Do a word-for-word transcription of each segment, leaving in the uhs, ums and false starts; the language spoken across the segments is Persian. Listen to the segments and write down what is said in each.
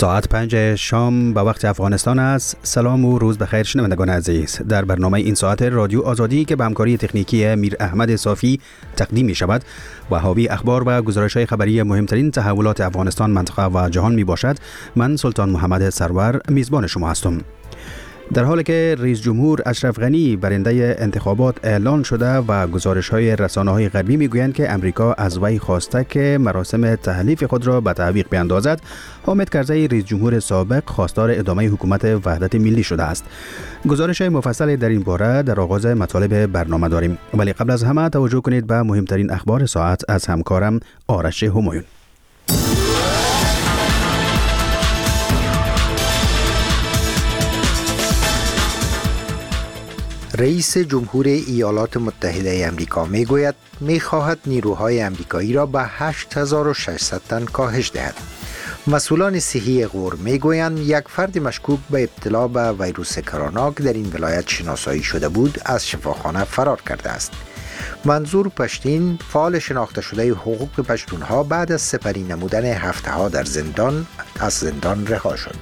ساعت پنج شام به وقت افغانستان است. سلام و روز بخیر شنوندگان عزیز. در برنامه این ساعت رادیو آزادی که به همکاری تکنیکی میر احمد صافی تقدیم می شود و حاوی اخبار و گزارش‌های خبری مهمترین تحولات افغانستان، منطقه و جهان می باشد، من سلطان محمد سرور میزبان شما هستم. در حالی که رئیس جمهور اشرف غنی برنده انتخابات اعلان شده و گزارش‌های رسانه‌های غربی می‌گویند که امریکا از وی خواسته که مراسم تحلیف خود را به تعویق بیاندازد، حامد کرزی رئیس جمهور سابق خواستار ادامه حکومت وحدت ملی شده است. گزارش مفصل در این باره در آغاز مطالب برنامه داریم، ولی قبل از همه توجه کنید به مهمترین اخبار ساعت از همکارم آرش همایون. رئیس جمهور ایالات متحده آمریکا میگوید میخواهد نیروهای آمریکایی را به هشت هزار و ششصد تن کاهش دهد. مسئولان صحی غور میگویند یک فرد مشکوک به ابتلا به ویروس کرونا که در این ولایت شناسایی شده بود از شفاخانه فرار کرده است. منظور پشتین، فعال شناخته شده حقوق پشتونها، بعد از سپری نمودن هفته ها در زندان از زندان رها شد.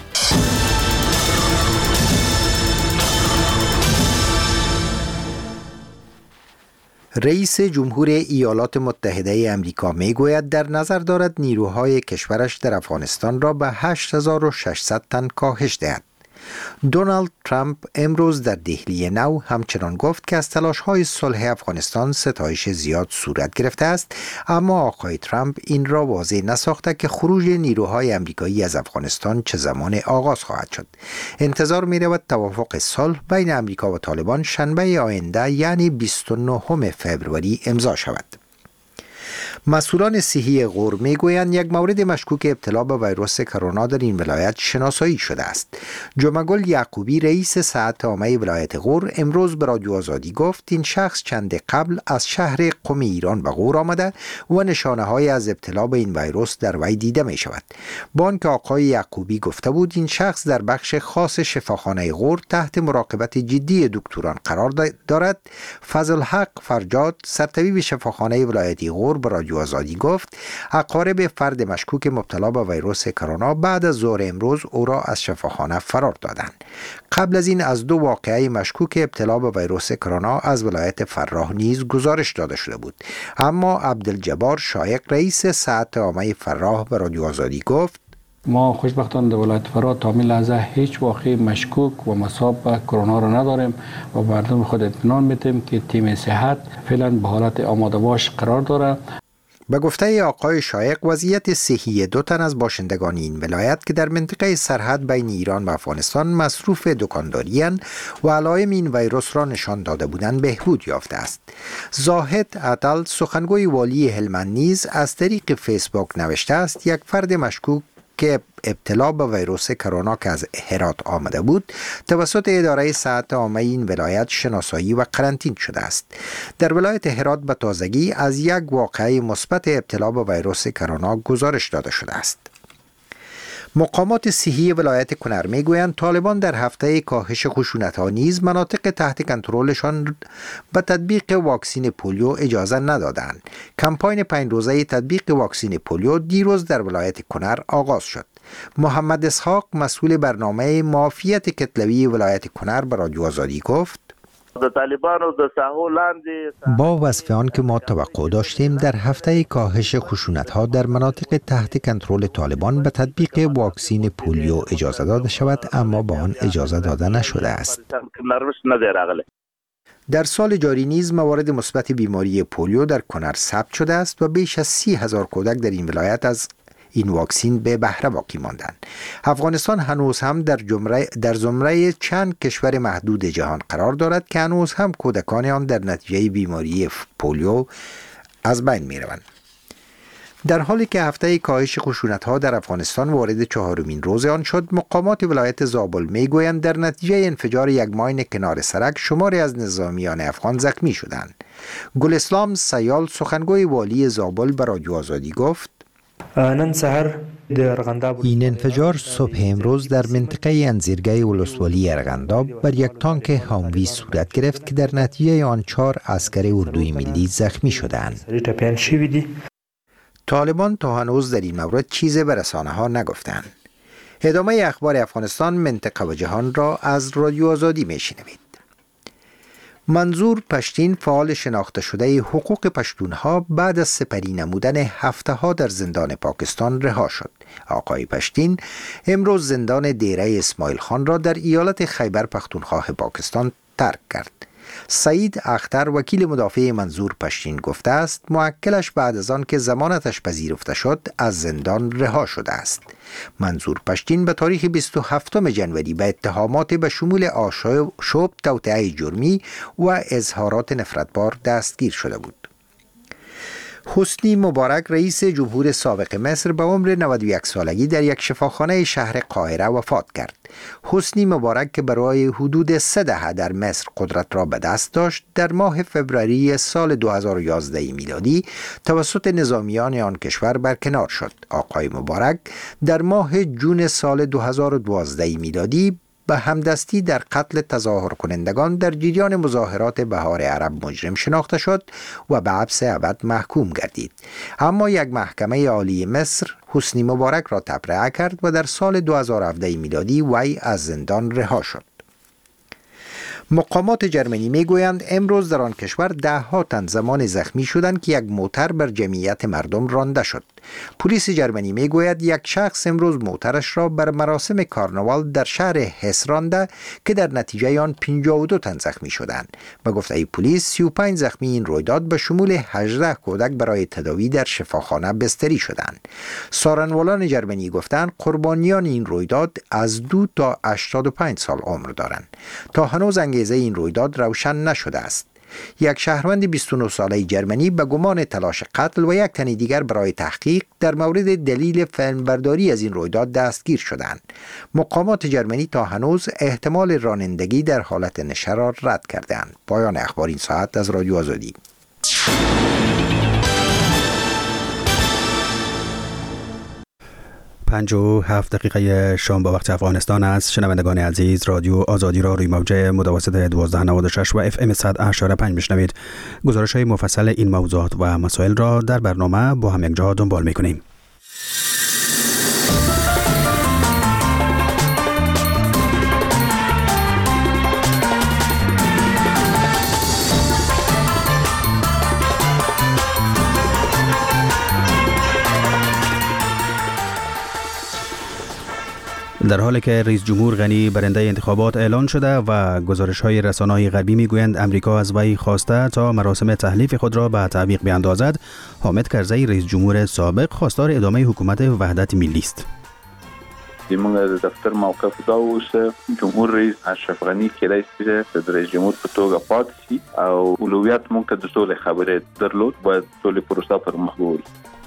رئیس جمهور ایالات متحده آمریکا میگوید در نظر دارد نیروهای کشورش در افغانستان را به هشت هزار و ششصد تن کاهش دهد. دونالد ترامپ امروز در دهلی نو همچنان گفت که از تلاش‌های صلح افغانستان ستایش زیاد صورت گرفته است، اما آقای ترامپ این را واضح نساخته که خروج نیروهای آمریکایی از افغانستان چه زمان آغاز خواهد شد. انتظار می‌رود توافق صلح بین آمریکا و طالبان شنبه آینده یعنی بیست و نهم فوریه امضا شود. مسئولان صحی غور میگویند یک مورد مشکوک ابتلا به ویروس کرونا در این ولایت شناسایی شده است. جمعگل یعقوبی رئیس ساعت عامه ولایت غور امروز به رادیو آزادی گفت این شخص چند قبل از شهر قم ایران به غور آمده و نشانه های از ابتلا به این ویروس در وی دیده می شود. با آنکه آقای یعقوبی گفته بود این شخص در بخش خاص شفاخانه غور تحت مراقبت جدی دکتران قرار دارد، فضل حق فرجاد سرطبیب شفاخانه ولایت غور به رادیو آزادی گفت اقارب فرد مشکوک مبتلا به ویروس کرونا بعد از ظهر امروز او را از شفاخانه فرار دادند. قبل از این از دو واقعه مشکوک ابتلا به ویروس کرونا از ولایت فراه نیز گزارش داده شده بود، اما عبدالجبار شایق رئیس ساعت عامه فراه به رادیو آزادی گفت ما خوشبختانه در ولایت فراه تا این لحظه هیچ واقعی مشکوک و مصاب به کرونا را نداریم و مردم خود اطمینان میدیم که تیم صحت فعلا به حالت آماده باش قرار داره. به گفته آقای شایق وضعیت صحی دو تن از باشندگان این ولایت که در منطقه سرحد بین ایران و افغانستان مصروف دکانداری اند و علائم این ویروس را نشان داده بودند بهبود یافته است. زاهد عطل سخنگوی والی هلمند نیز از طریق فیسبوک نوشته است یک فرد مشکوک که ابتلا به ویروس کرونا که از هرات آمده بود توسط اداره صحت عامه این ولایت شناسایی و قرنطینه شده است. در ولایت هرات به تازگی از یک واقعه مثبت ابتلا به ویروس کرونا گزارش داده شده است. مقامات صحی ولایت کنر میگویند طالبان در هفته کاهش خشونت‌ها نیز مناطق تحت کنترلشان به تطبیق واکسین پولیو اجازه ندادند. کمپاین پنج روزه تطبیق واکسین پولیو دیروز در ولایت کنر آغاز شد. محمد اسحاق مسئول برنامه معافیت کتلوی ولایت کنر به رادیو آزادی گفت با وصف آن که ما توقع داشتیم در هفته کاهش خشونت‌ها در مناطق تحت کنترل طالبان به تطبیق واکسین پولیو اجازه داده شود، اما با آن اجازه داده نشده است. در سال جاری نیز موارد مثبت بیماری پولیو در کنر ثبت شده است و بیش از سی هزار کودک در این ولایت از این واکسین به بهره باقی ماندند. افغانستان هنوز هم در زمره در زمره چند کشور محدود جهان قرار دارد که هنوز هم کودکان آن در نتیجه بیماری پولیو از بین می روند. در حالی که هفته کاهش خشونت‌ها در افغانستان وارد چهارمین روز آن شد، مقامات ولایت زابل میگویند در نتیجه انفجار یک ماین کنار سرک شماری از نظامیان افغان زخمی شدند. گل اسلام سیال سخنگوی والی زابل به رادیو آزادی گفت این انفجار صبح امروز در منطقه انزیرگاه ولسوالی ارغنداب بر یک تانک هاموی صورت گرفت که در نتیجه آن چهار عسکر اردوی ملی زخمی شدند. طالبان تا هنوز در این مورد چیزی به رسانه ها نگفتند. ادامه اخبار افغانستان، منطقه و جهان را از رادیو آزادی میشنوید. منظور پشتین، فعال شناخته شده حقوق پشتونها، بعد از سپری نمودن هفته ها در زندان پاکستان رها شد. آقای پشتین امروز زندان دیره اسماعیل خان را در ایالت خیبر پختونخوا پاکستان ترک کرد. سعید اختر، وکیل مدافع منظور پشتین، گفته است موکلش بعد از آن که ضمانتش پذیرفته شد از زندان رها شده است. منظور پشتین به تاریخ بیست و هفتم ژانویه به اتهامات به شمول آشوب، توطئه جرمی و اظهارات نفرتبار دستگیر شده بود. حسنی مبارک، رئیس جمهور سابق مصر، به عمر نود و یک سالگی در یک شفاخانه شهر قاهره وفات کرد. حسنی مبارک که برای حدود سه دهه در مصر قدرت را به دست داشت، در ماه فوریه سال دو هزار و یازده میلادی توسط نظامیان آن کشور برکنار شد. آقای مبارک در ماه جون سال دو هزار و دوازده میلادی به همدستی در قتل تظاهر کنندگان در جریان مظاهرات بهار عرب مجرم شناخته شد و به حبس ابد محکوم گردید. اما یک محکمه عالی مصر حسنی مبارک را تبرئه کرد و در سال دو هزار و هفده میلادی وی از زندان رها شد. مقامات جرمنی میگویند امروز در آن کشور ده ها تن زمان زخمی شدند که یک موتر بر جمعیت مردم رانده شد. پلیس جرمنی میگوید یک شخص امروز موترش را بر مراسم کارناوال در شهر هس رانده که در نتیجه آن پنجاه و دو تن زخمی شدند. به گفته پلیس سی و پنج زخمی این رویداد به شمول هجده کودک برای تداوی در شفاخانه بستری شدند. سارنوالان جرمنی گفتند قربانیان این رویداد از دو تا هشتاد و پنج سال عمر دارند. تا هنوز انگیزه این رویداد روشن نشده است. یک شهروند بیست و نه ساله جرمنی به گمان تلاش قتل و یک تن دیگر برای تحقیق در مورد دلیل فیلمبرداری از این رویداد دستگیر شدند. مقامات جرمنی تا هنوز احتمال رانندگی در حالت نشه را رد کردند. پایان اخبار این ساعت از رادیو آزادی. پنج و هفت دقیقه شام با وقت افغانستان است. شنوندگان عزیز، رادیو آزادی را روی موجه متوسط دوازده نود و شش و اف ام صد و هشت و پنج میشنوید. گزارش های مفصل این موضوعات و مسائل را در برنامه با هم یک جا دنبال میکنیم. در حالی که رئیس جمهور غنی برنده انتخابات اعلان شده و گزارش‌های رسانه‌های غربی می‌گویند امریکا از وی خواسته تا مراسم تحلیف خود را به تعویق بیاندازد، حامد کرزی رئیس جمهور سابق خواستار ادامه حکومت وحدت ملی است. موږ د دفتر موقف دا اوس جمهور رئیس اشرف غنی کېدای شي د رئیس جمهور په توګه پاتې شي او اولویت موږ ته د سولې خبرې درلود، باید سولې پروسه پر مخ بوړي.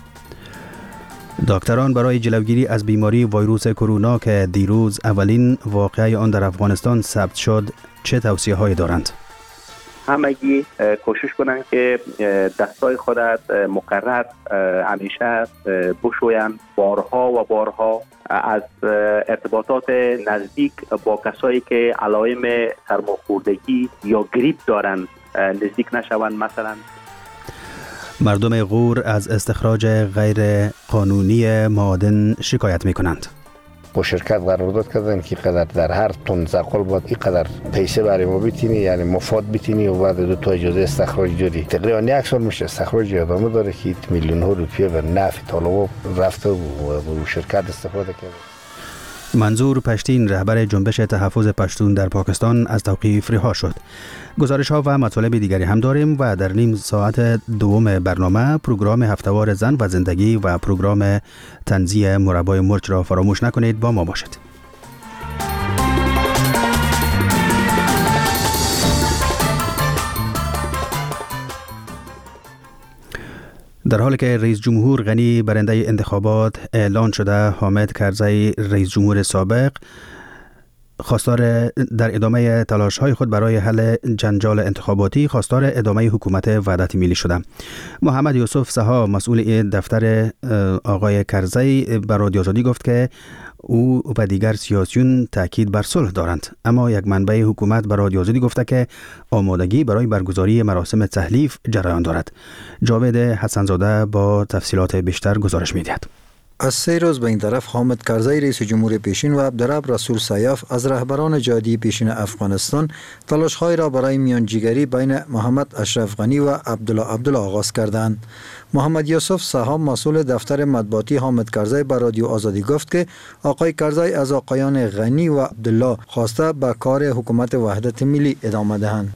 دکتران برای جلوگیری از بیماری ویروس کرونا که دیروز اولین واقعه آن در افغانستان ثبت شد چه توصیه هایی دارند؟ همگی کوشش کنند که دستای خود مقرر همیشه بشویند، بارها و بارها از ارتباطات نزدیک با کسایی که علائم سرماخوردگی یا گریپ دارند نزدیک نشوند. مثلا مردم غور از استخراج غیر قانونی معادن شکایت می کنند. با شرکت قرارداد کردن که قدر در هر تن زغال باید این قدر پیسه برای ما بتینی، یعنی مفاد بتینی و بعد دو تا اجازه استخراج داری. تقریبا یک سال میشه استخراج ادامه داره که میلیون ها روپیه به نفع طالبا رفته و شرکت استفاده کرده. منظور پشتین رهبر جنبش تحفظ پشتون در پاکستان از توقیف رها شد. گزارش ها و مطالب دیگری هم داریم و در نیم ساعت دوم برنامه پروگرام هفته‌وار زن و زندگی و پروگرام تنزیه مربای مرچ را فراموش نکنید. با ما باشید. در حالی که رئیس جمهور غنی برنده انتخابات اعلان شده، حامد کرزی رئیس جمهور سابق خواستار در ادامه تلاش‌های خود برای حل جنجال انتخاباتی خواستار ادامه حکومت وحدت ملی شده. محمد یوسف سها مسئول دفتر آقای کرزی به رادیو آزادی گفت که او و دیگر سیاسیون تاکید بر صلح دارند، اما یک منبع حکومت به رادیو آزادی گفته که آمادگی برای برگزاری مراسم تحلیف جریان دارد. جاوید حسنزاده با تفصیلات بیشتر گزارش می‌دهد. از سه روز به این طرف حامد کرزی رئیس جمهور پیشین و عبدالرب رسول سیاف از رهبران جهادی پیشین افغانستان تلاش‌های را برای میانجیگری بین محمد اشرف غنی و عبدالله عبدالله آغاز کردند. محمد یوسف سهام مسئول دفتر مطبوعاتی حامد کرزی به رادیو آزادی گفت که آقای کرزی از آقایان غنی و عبدالله خواسته به کار حکومت وحدت ملی ادامه دهند.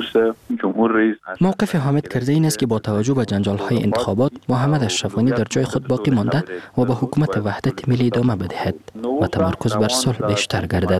موقف حامد کرزی این است که با توجه به جنجال‌های انتخابات محمد اشرف غنی در جای خود باقی مانده و به حکومت وحدت ملی ادامه بدهد و تمرکز بر صلح بیشتر گردد.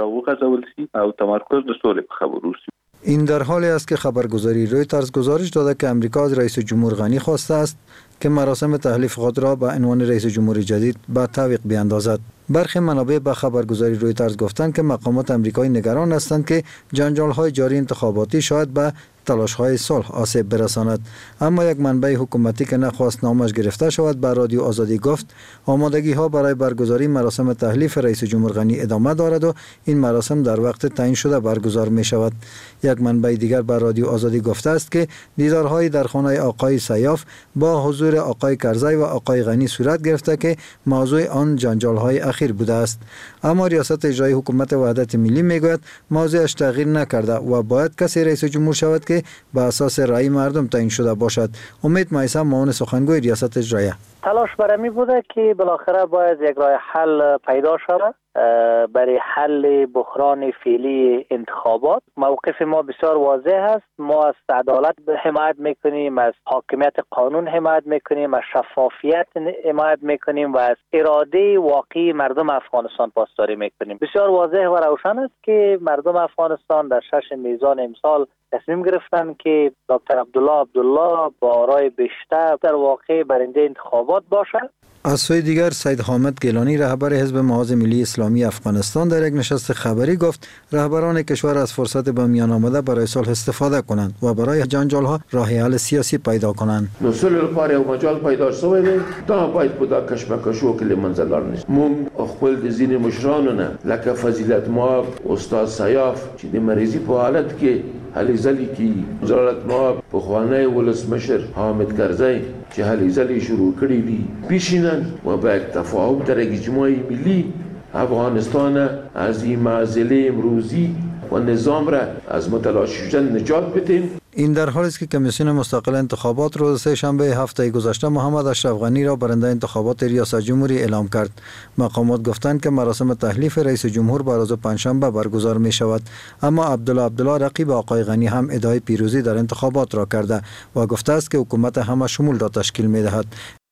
این در حالی است که خبرگزاری رویترز گزارش داده که امریکا از رئیس جمهور غنی خواسته است که مراسم تحلیف خود را به عنوان رئیس جمهور جدید به تعویق بیاندازد. برخی منابع به خبرگزاری رویترز گفتند که مقامات امریکایی نگران هستند که جنجال‌های جاری انتخاباتی شاید به تلاش‌های صلح آسیب برساند. اما یک منبع حکومتی که نخواست نامش گرفته شود به رادیو آزادی گفت آمادگی‌ها برای برگزاری مراسم تحلیف رئیس جمهور غنی ادامه دارد و این مراسم در وقت تعیین شده برگزار می‌شود. یک منبع دیگر به رادیو آزادی گفته است که دیدارهای در خانه آقای سیاف با حضور آقای کرزی و آقای غنی صورت گرفته که موضوع آن جنجال‌های اخیر بوده است. اما ریاست اجرایی حکومت وحدت ملی میگوید موضوعش تغییر نکرده و باید کسی رئیس جمهور شود که به اساس رأی مردم تعیین شده باشد. امید مایسا معاون سخنگوی ریاست اجراییه: تلاش برمی بوده که بالاخره باید یک راه حل پیدا شود برای حل بحران فعلی انتخابات. موقف ما بسیار واضح است. ما از عدالت حمایت میکنیم، از حاکمیت قانون حمایت میکنیم، از شفافیت حمایت میکنیم و از اراده واقعی مردم افغانستان پاسداری میکنیم. بسیار واضح و روشن است که مردم افغانستان در شش میزان امسال تصمیم گرفتن که دکتر عبدالله عبدالله با آرای بیشتر در واقع برنده انتخابات باشد. از سوی دیگر سید حامد گیلانی رهبر حزب محاذ ملی اسلامی افغانستان در یک نشست خبری گفت رهبران کشور از فرصت به میان آمده برای صلح استفاده کنند و برای جنجال‌ها راه حل سیاسی پیدا کنند. نو صلح لپاره یو مجال پیدا شوی دی، دا باید په دا کشمکشو کې له منځه لاړ نشي. موږ خپل د ځینې مشرانو نه لکه فضیلت مآب استاد سیاف چې د مریضي په حالت کې هلې ځلې کې وزارت مآب پخوانی ولسمشر حامد کرزی چې هلې ځلې شروع کړي دي پیشینن و به یک تفاهم در اجتماعی ملی افغانستان از این معضله امروزی و نظام را از متلاشی شدن نجات بدیم. این در حالی است که کمیسیون مستقل انتخابات روز سه شنبه هفته گذشته محمد اشرف غنی را برنده انتخابات ریاست جمهوری اعلام کرد. مقامات گفتند که مراسم تحلیف رئیس جمهور بر روز پنجشنبه برگزار می شود، اما عبدالله عبدالله رقیب آقای غنی هم ادعای پیروزی در انتخابات را کرده و گفته است که حکومت همه شمول را تشکیل می دهد.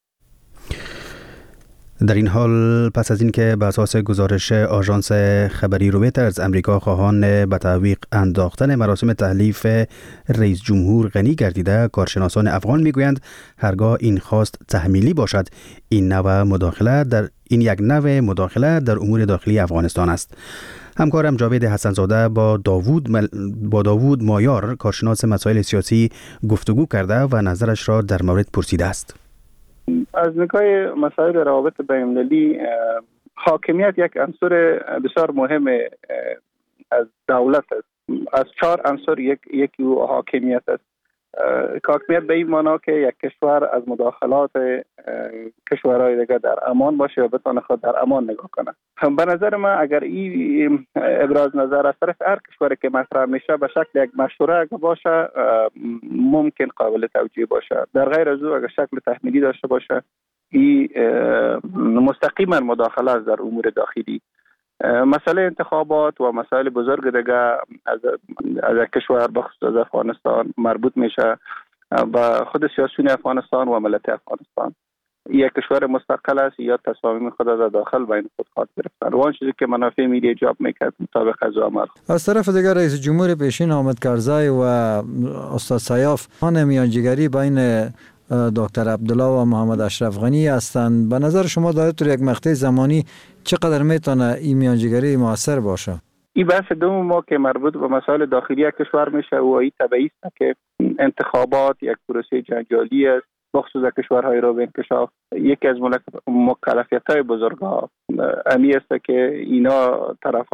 در این حال پس از اینکه به اساس گزارش آژانس خبری رویترز امریکا خواهان به تعویق انداختن مراسم تحلیف رئیس جمهور غنی گردیده، کارشناسان افغان میگویند هرگاه این خواست تحمیلی باشد این نوع مداخله در این یک نوع مداخله در امور داخلی افغانستان است. همکارم جاوید حسنزاده با داوود مل... با داوود مایار کارشناس مسائل سیاسی گفتگو کرده و نظرش را در مورد پرسیده است. از نگاه مسائل روابط بین‌المللی حاکمیت یک عنصر بسیار مهم از دولت است. از چهار عنصر یک یکی حاکمیت است. حاکمیت به این معنا که یک کشور از مداخلات کشورهای دیگر در امان باشه و بتونه خود در امان نگاه کنه. به نظر من اگر این ابراز نظر از طرف هر کشوری که مطرح میشه به شکل یک مشوره باشه ممکن قابل توجیه باشه. در غیر از او اگر شکل تحمیلی داشته باشه این مستقیما مداخله است در امور داخلی. مسئله انتخابات و مسائل بزرگ دیگه از از کشور بخصوص از افغانستان مربوط میشه به خود سیاسیون افغانستان و ملت افغانستان. یک کشور مستقل است یا تصامیم خود را داخل بین خود خواهد گرفتن و آن چیزی که منافع ملی ایجاب میکرد مطابق از عمل. از طرف دیگر رئیس جمهور پیشین حامد کرزی و استاد سیاف خواهان میانجیگری بین دکتر عبدالله و محمد اشرف غنی هستند. به نظر شما در طول یک مقطع زمانی چقدر میتونه این میانجیگری موثر باشه؟ این بحث دوم ما که مربوط به مسائل داخلی کشور میشه و این طبیعی است که انتخابات یک پروسه جنجالی است بخصوص کشورهای رو به انکشاف. یکی از مکلفیت‌های بزرگ‌ها امی است که اینا طرف‌ها را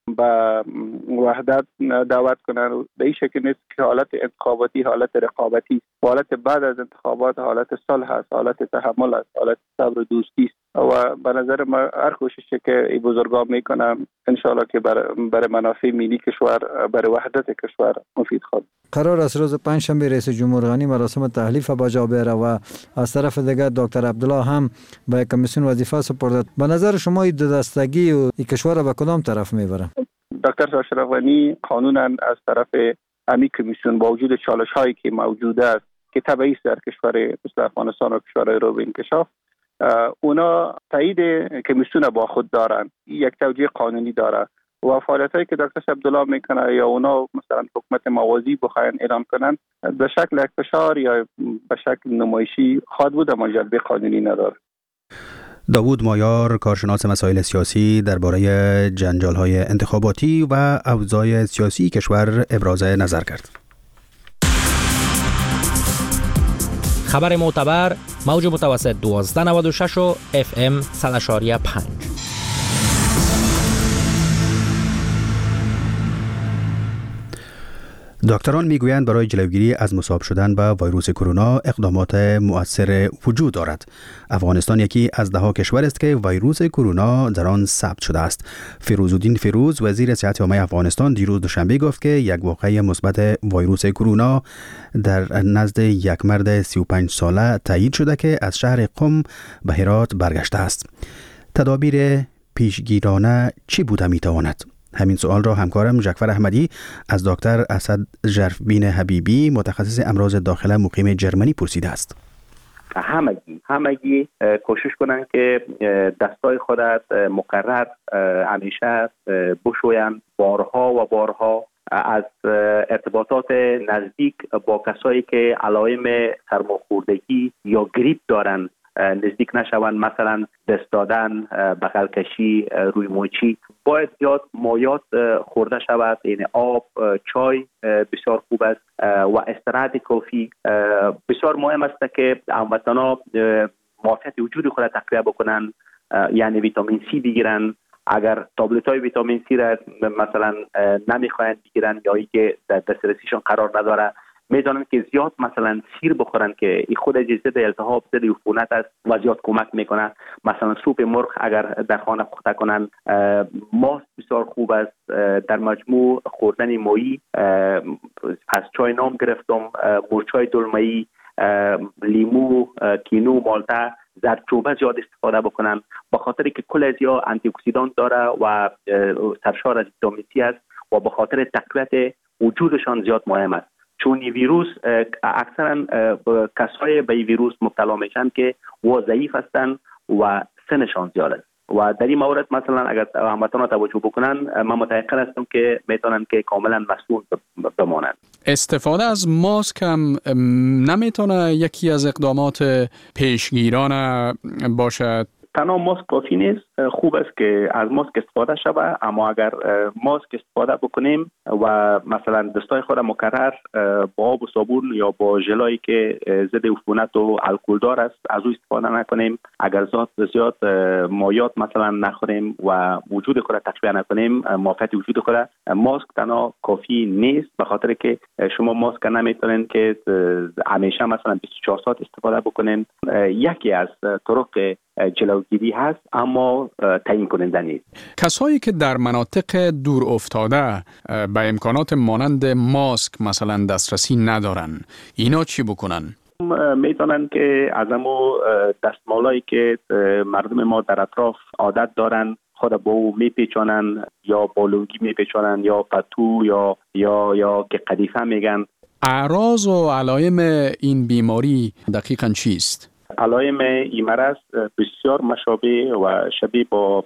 به وحدت دعوت کنن. به این شکل نیست که حالت انتخاباتی حالت رقابتی، حالت بعد از انتخابات حالت صلح است، حالت تحمل است، حالت صبر و دوستی است و به نظر ما هر کوششی که این بزرگان میکنن انشالله که برای بر منافع ملی کشور، برای وحدت کشور مفید خواهد. قرار است روز پنجشنبه رئیس جمهور غنی مراسم تحلیف با جا ببره و از طرف دیگر دکتر عبدالله هم به کمیسیون وظیفه سپرد. به نظر شما این دو دستگی و این کشور به کدام طرف میبره؟ دکتر اشرف غنی قانونا از طرف امی کمیسیون با وجود چالش هایی که موجود است که طبیعی است در کشور مثل افغانستان و کشورهای رو به انکشاف، اونا تایید کمیسیون با خود دارن، یک توجیه قانونی داره و فعالیت هایی که دکتر عبدالله میکنه یا اونا مثلا حکومت موازی بخواین اعلام کنن به شکل یک فشار یا به شکل نمایشی خواهد بود، اما جلبه قانونی نداره. داوود مایار، کارشناس مسائل سیاسی، درباره جنجال‌های انتخاباتی و اوضاع سیاسی کشور ابراز نظر کرد. خبر معتبر، موج متوسط دوازده نود و شش و اف ام صد و پنج. دکتران میگویند برای جلوگیری از مصاب شدن به ویروس کرونا اقدامات مؤثر وجود دارد. افغانستان یکی از ده ها کشور است که ویروس کرونا در آن ثبت شده است. فیروزالدین فیروز، وزیر صحت عامه افغانستان، دیروز دوشنبه گفت که یک واقعه مثبت ویروس کرونا در نزد یک مرد سی و پنج ساله تایید شده که از شهر قم به هرات برگشته است. تدابیر پیشگیرانه چی بوده میتواند؟ همین سوال را همکارم جعفر احمدی از دکتر اسد ژرفبین حبیبی، متخصص امراض داخله مقیم جرمنی، پرسیده است. همگی همگی کوشش کنند که دستای خودت مقرر همیشه بشویند، بارها و بارها از ارتباطات نزدیک با کسایی که علائم سرماخوردگی یا گریپ دارند نزدیک نشوند، مثلا دست دادن، بغل کشی، روی موچی. باید زیاد مایات خورده شود، یعنی آب، چای بسیار خوب است و استراحت کافی. بسیار مهم است که هموطنان معافیت وجود خود تقویت بکنن، یعنی ویتامین سی بگیرن. اگر تابلت های ویتامین سی را مثلا نمیخواین بگیرن یا ای که در دسترسیشون قرار نداره، میدونن که زیاد مثلا سیر بخورن که این خود ضد التهاب، ضد عفونت است و زیاد کمک میکنه. مثلا سوپ مرغ اگر در خانه پخته کنن، ماست بسیار خوب است. در مجموع خوردن ماهی، از چای نام گرفتم، مرچای دلمه‌ای، لیمو، کینو، مالته، زردچوبه زیاد استفاده بکنن، به خاطر که کل از یا آنتی اکسیدان داره و سرشار از ویتامین سی است و به خاطر تقویت وجودشان زیاد مهم است. چون این ویروس اکثرا کسای به این ویروس مبتلا میشن که و ضعیف هستن و سنشان زیاد است و در این مورد مثلا اگر هموطنان توجه بکنن، من متأکد هستم که میتونن که کاملا مسئول بمانند. استفاده از ماسک هم نمیتونه یکی از اقدامات پیشگیرانه باشد؟ تنها ماسک کافی نیست. خوب است که از ماسک استفاده شود، اما اگر ماسک استفاده بکنیم و مثلا دستای خود مکرر با آب و صابون یا با ژلایی که ضد عفونت و الکل دار است از او استفاده نکنیم، اگر زیاد زیاد مایات مثلا نخوریم و وجود خود تقویت نکنیم، معافیت وجود خود، ماسک تنها کافی نیست، به خاطر که شما ماسک نمیتونین که همیشه مثلا بیست و چهار ساعت استفاده بکنین. یکی از طرق جلوگیری هست اما تعیین کننده نیست. کسایی که در مناطق دور افتاده به امکانات مانند ماسک مثلا دسترسی ندارن، اینا چی بکنن؟ میتونن که از امو دستمالایی که مردم ما در اطراف عادت دارن خود با او میپیچانن، یا بالونگی میپیچانن یا پتو یا یا یا که قدیفه میگن. اعراض و علائم این بیماری دقیقاً چیست؟ علائم این مرض بسیار مشابه و شبیه با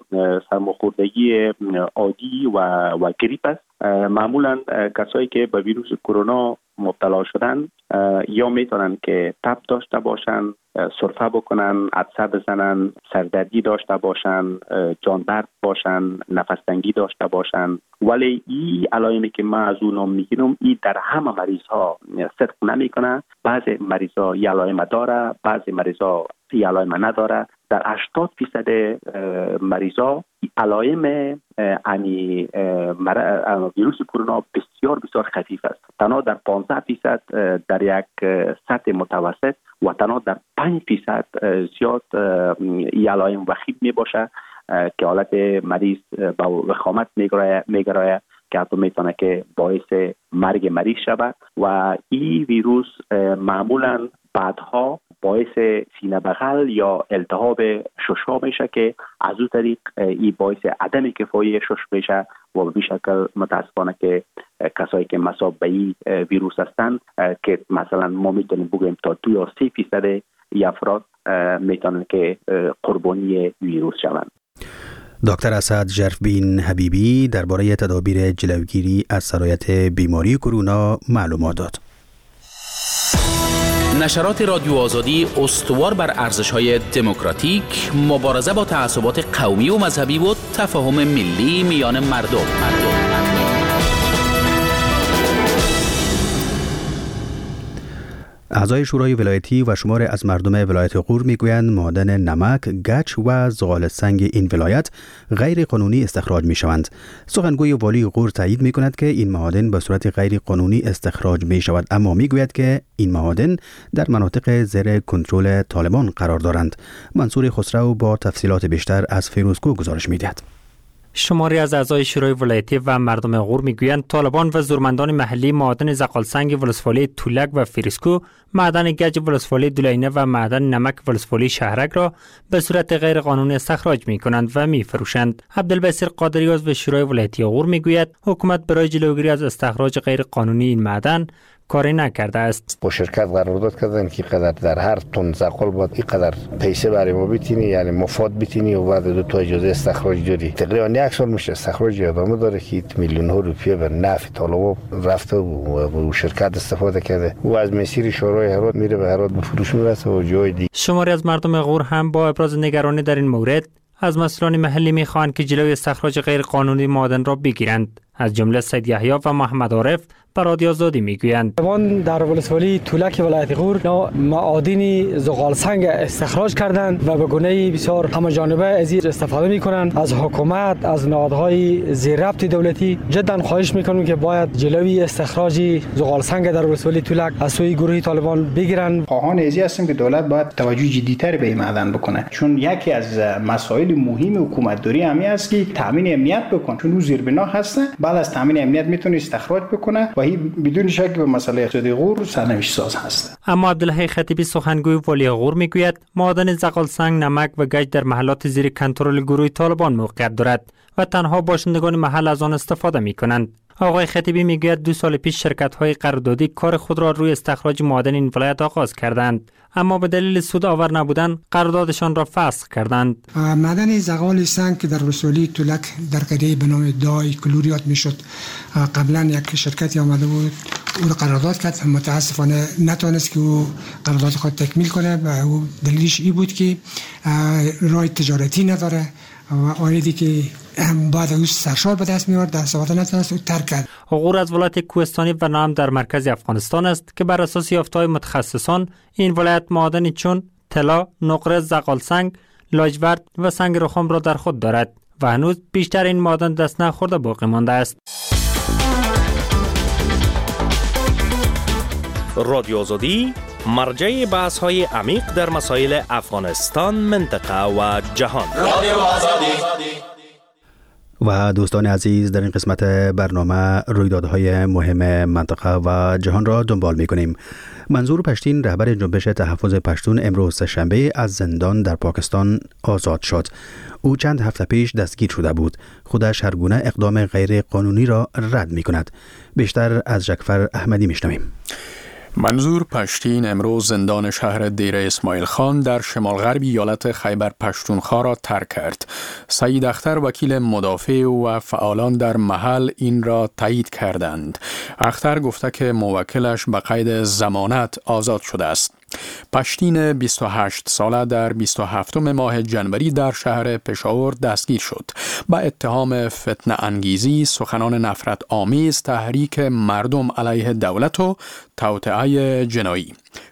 سرماخوردگی عادی و و گریپ است. معمولا کسایی که به ویروس کرونا مبتلا شدن یا میتونن که تب داشته باشن، سرفه بکنن، عطسه بزنن، سردردی داشته باشن، جان درد باشن، نفس تنگی داشته باشن. ولی این علائمی که من از اون نام میگیرم این در همه مریض ها صدق نمیکنه. بعضی مریض ها این علائم داره، بعضی مریض ها این علائم نداره. در هشتاد فیصد مریض ها علائم انی ویروس کرونا بسیار بسیار خفیف است. تنها در پانزده درصد در یک سطح متوسط و تنها در پنج درصد زیاد این علائم وخیم می باشه که حالت مریض با وخامت میگرایه که حتی میتونه که باعث مرگ مریض شود و این ویروس معمولا بعدها باعث سینه بغل یا التهاب ششها میشه که از اون طریق این باعث عدم کفایی شش میشه و به شکل متاسفانه که کسایی که مصاب به این ویروس هستند که مثلا ما میتونیم بگوییم تا دو یا سه فیصد ای افراد میتونن که قربانی ویروس شوند. دکتر اسد ژرفبین حبیبی درباره تدابیر جلوگیری از سرایت بیماری کرونا معلومات داد. نشرات رادیو آزادی استوار بر ارزش‌های دموکراتیک، مبارزه با تعصبات قومی و مذهبی و تفاهم ملی میان مردم. مردم. اعضای شورای ولایتی و شمار از مردم ولایت غور میگویند معدن نمک، گچ و زغال سنگ این ولایت غیر قانونی استخراج می شوند. سخنگوی والی غور تایید می کند که این معادن به صورت غیر قانونی استخراج می شود، اما می گوید که این معادن در مناطق زیر کنترل طالبان قرار دارند. منصور خسرو با تفصیلات بیشتر از فیروزکو گزارش می دهد. شماری از اعضای شورای ولایتی و مردم غور میگویند طالبان و زورمندان محلی معدن زغالسنگ ولسوالی تولک و فیروزکو، معدن گچ ولسوالی دولینه و معدن نمک ولسوالی شهرک را به صورت غیر قانونی استخراج می کنند و می فروشند. عبدالبصیر قادری عضو شورای ولایتی غور میگوید حکومت برای جلوگیری از استخراج غیر قانونی این معدن کاری نکرده است. با شرکت قرارداد کردن که قدر در هر تن زغال باید این قدر پیسه برای ما بتینی، یعنی مفاد بتینی و بعد دو تا اجازه استخراج داری. تقریبا یک سال میشه استخراج ادامه داره که میلیون ها روپیه به نفع طالبان رفته و شرکت استفاده کرده و از مسیر شورای هرات میره به هرات به فروش میرسه و جای دیگه. شماری از مردم غور هم با ابراز نگرانی در این مورد از مسئولان محلی میخواهند که جلوی استخراج غیر قانونی معدن را بگیرند. از جمله سید یحیی و محمد عارف بر رادیو آزادی میگویند طالبان در ولسوالی تولک ولایت غور معادن زغال سنگ استخراج کردند و به گونه بسیار همه‌جانبه از این استفاده میکنند. از حکومت، از نهادهای زیر ربط دولتی جدا خواهش میکنم که باید جلوی استخراج زغال سنگ در ولسوالی تولک از سوی گروه طالبان بگیرند. خواهان ازی هستیم که دولت باید توجه جدی‌تر به این معدن بکنه، چون یکی از مسائل مهم حکومت داری همین است که تامین امنیت بکنه، چون او زیربنا هست. بعد از تامین امنیت میتونه استخراج بکنه و این بدون شک به مسئله اقتصادی غور سرنوشت ساز هست. اما عبدالحی خطیبی سخنگوی والی غور میگوید معادن زغال سنگ، نمک و گچ در محلات زیر کنترل گروه طالبان موقعیت دارد و تنها باشندگان محل از آن استفاده میکنند. آقای خطیبی میگوید دو سال پیش شرکت‌های قراردادی کار خود را روی استخراج معادن این ولایت آغاز کردند، اما به دلیل سود آور نبودن قراردادشان را فسخ کردند. معدن زغال سنگ که در ولسوالی تولک در قریه به نام دای کلوریات میشد، قبلا یک شرکتی آمده بود او را قرارداد کرد، متاسفانه نتوانست که او قرارداد خود تکمیل کنه و او دلیلش این بود که راه تجارتی نداره و آیدی که بعد از سرشار به دست می‌آورد در استفاده نتوانست او ترک کرد. غور از ولایت کوهستانی و نام در مرکز افغانستان است که بر اساس یافته‌های متخصصان این ولایت معادنی چون طلا، نقره، زغال سنگ، لاجورد و سنگ رخام را در خود دارد و هنوز بیشتر این معادن دست نخورده باقی مانده است. رادیو آزادی مرجع بحث‌های عمیق در مسائل افغانستان، منطقه و جهان. رادیو آزادی. و دوستان عزیز، در این قسمت برنامه رویدادهای مهم منطقه و جهان را دنبال می‌کنیم. منظور پشتین، رهبر جنبش تحفظ پشتون، امروز سه‌شنبه از زندان در پاکستان آزاد شد. او چند هفته پیش دستگیر شده بود. خودش هر گونه اقدام غیر قانونی را رد می‌کند. بیشتر از جعفر احمدی می‌شنویم. منظور پشتین امروز زندان شهر دیر اسماعیل خان در شمال غربی ایالت خیبر پشتونخوا را ترک کرد. سعید اختر، وکیل مدافع و فعالان در محل این را تایید کردند. اختر گفته که موکلش به قید ضمانت آزاد شده است. پشتین بیست و هشت ساله در بیست و هفتم ماه جنوری در شهر پشاور دستگیر شد با اتهام فتنه انگیزی، سخنان نفرت آمیز، تحریک مردم علیه دولت و توطئه جنایی.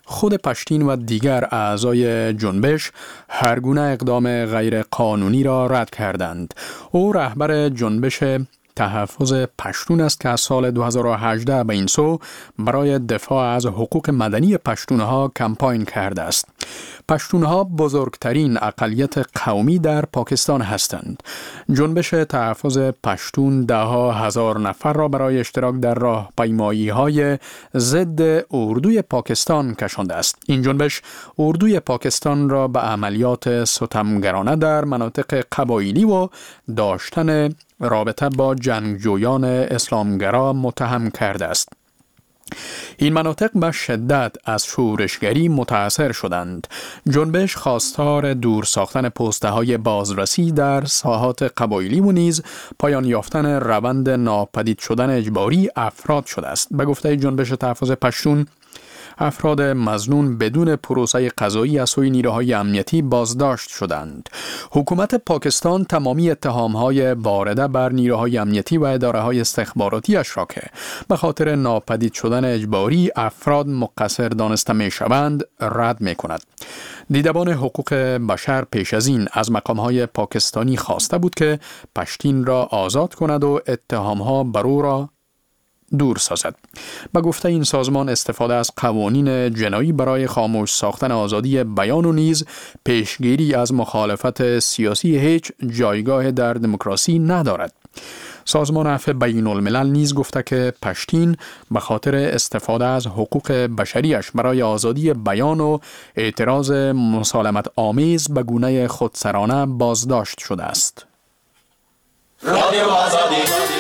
خود پشتین و دیگر اعضای جنبش هر گونه اقدام غیر قانونی را رد کردند. او رهبر جنبش تحفظ پشتون است که از سال دو هزار و هجده به این سو برای دفاع از حقوق مدنی پشتونها کمپاین کرده است. پشتونها بزرگترین اقلیت قومی در پاکستان هستند. جنبش تحفظ پشتون ده ها هزار نفر را برای اشتراک در راهپیمایی های ضد اردوی پاکستان کشانده است. این جنبش اردوی پاکستان را به عملیات ستمگرانه در مناطق قبایلی و داشتن رابطه با جنگجویان اسلامگرا متهم کرده است. این مناطق به شدت از شورشگری متاثر شدند. جنبش خواستار دور ساختن پسته های بازرسی در ساحات قبایلی و نیز پایان یافتن روند ناپدید شدن اجباری افراد شده است. به گفته جنبش تحفظ پشتون، افراد مظنون بدون پروسه قضایی از سوی نیروهای امنیتی بازداشت شدند. حکومت پاکستان تمامی اتهام‌های وارده بر نیروهای امنیتی و اداره‌های استخباراتی‌اش را که به خاطر ناپدید شدن اجباری افراد مقصر دانسته می‌شوند رد می‌کند. دیدبان حقوق بشر پیش از این از مقام‌های پاکستانی خواسته بود که پشتین را آزاد کند و اتهام‌ها بر او را دور سازد. به گفته این سازمان، استفاده از قوانین جنایی برای خاموش ساختن آزادی بیان و نیز پیشگیری از مخالفت سیاسی هیچ جایگاه در دموکراسی ندارد. سازمان عفو بین الملل نیز گفته که پشتین به خاطر استفاده از حقوق بشریش برای آزادی بیان و اعتراض مسالمت آمیز به گونه خودسرانه بازداشت شده است. رادیو آزادی.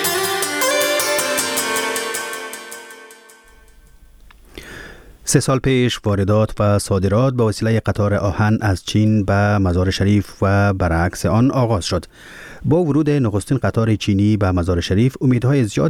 سه سال پیش واردات و صادرات به وسیله قطار آهن از چین به مزار شریف و برعکس آن آغاز شد. با ورود نخستین قطار چینی به مزار شریف، امیدهای زیاد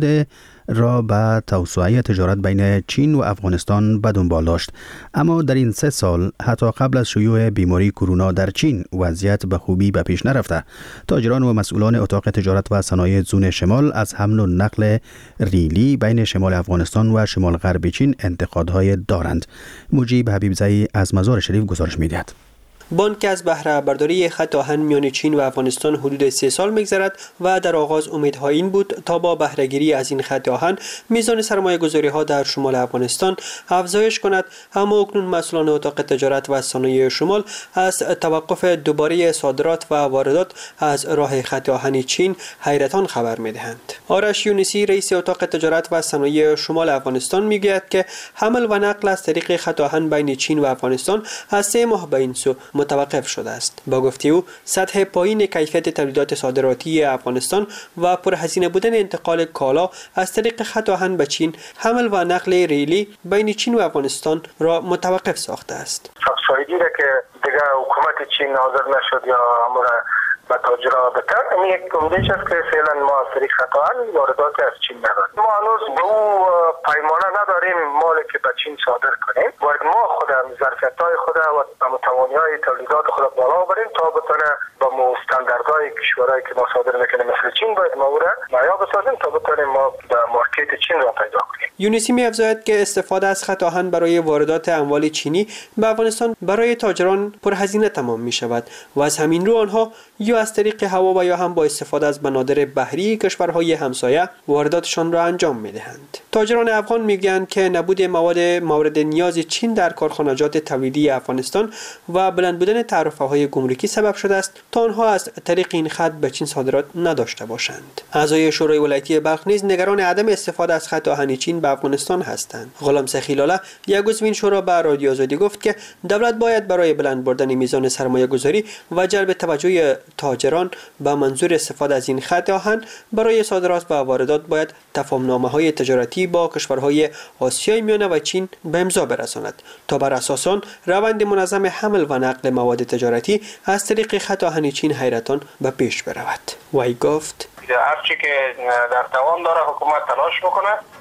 را به توسعه تجارت بین چین و افغانستان به دنبال داشت. اما در این سه سال حتی قبل از شیوع بیماری کرونا در چین وضعیت به خوبی به پیش نرفته. تاجران و مسئولان اتاق تجارت و صنایع زون شمال از حمل و نقل ریلی بین شمال افغانستان و شمال غرب چین انتقادهای دارند. مجیب حبیبزئی از مزار شریف گزارش می‌دهد. بان که از بهره برداری خط آهن میان چین و افغانستان حدود سه سال میگذرد و در آغاز امیدها این بود تا با بهره گیری از این خط آهن میزان سرمایه گذاری ها در شمال افغانستان افزایش کند، اما اکنون مسئولان اتاق تجارت و صنایع شمال از توقف دوباره صادرات و واردات از راه خط آهن چین حیرتان خبر میدهند. آرش یونسی رئیس اتاق تجارت و صنایع شمال افغانستان میگوید که حمل و نقل از طریق خط آهن بین چین و افغانستان از سه ماه به این سو متوقف شده است. با گفته او، سطح پایین کیفیت تولیدات صادراتی افغانستان و پرهزینه بودن انتقال کالا از طریق خط آهن به چین، حمل و نقل ریلی بین چین و افغانستان را متوقف ساخته است. سابسایدی را که دیگه حکومت چین حاضر نشد یا امور به تاجرها بکرد، این یک کندیش است که فعلا ما از طریق خط آهن واردات از چین نداریم. ما هنوز به او پیمانه نداریم مالی که به چین صادر کنیم. باید ما خود ظرفیت‌های خود و توانایی‌های تولیدات خود بالا بریم تا بتونه با مو استانداردهای کشورهایی که ما صادر میکنیم مثل چین باید ما او را معیار بسازیم تا بتونیم ما به مارکت چین را پیدا کنیم. یونسی می‌افزاید که استفاده از خط آهن برای واردات اموال چینی به افغانستان برای تاجران پرهزینه تمام می‌شود و از همین رو آنها یا از طریق هوا و یا هم با استفاده از بنادر بحری کشورهای همسایه وارداتشان را انجام می‌دهند. تاجران افغان میگویند که نبود مواد مورد نیاز چین در کارخانجات تولیدی افغانستان و بلند بودن تعرفه‌های گمرکی سبب شده است تا آنها از طریق این خط به چین صادرات نداشته باشند. اعضای شورای ولایتی بلخ نیز نگران عدم استفاده از خط آهن چین به افغانستان هستند. غلام سخیلاله، یک عضو این شورا، به رادیو آزادی گفت که دولت باید برای بلند بردن میزان سرمایه گذاری و جلب توجه تاجران به منظور استفاده از این خط آهن برای صادرات و واردات باید تفاهم‌نامه‌های تجارتی با کشورهای آسیای میانه و چین به امضا برساند تا بر اساس آن روند منظم حمل و نقل مواد تجارتی از طریق خط آهن چین حیرتان به پیش برود. وی گفت هرچی که در توان داره حکومت تلاش بکنه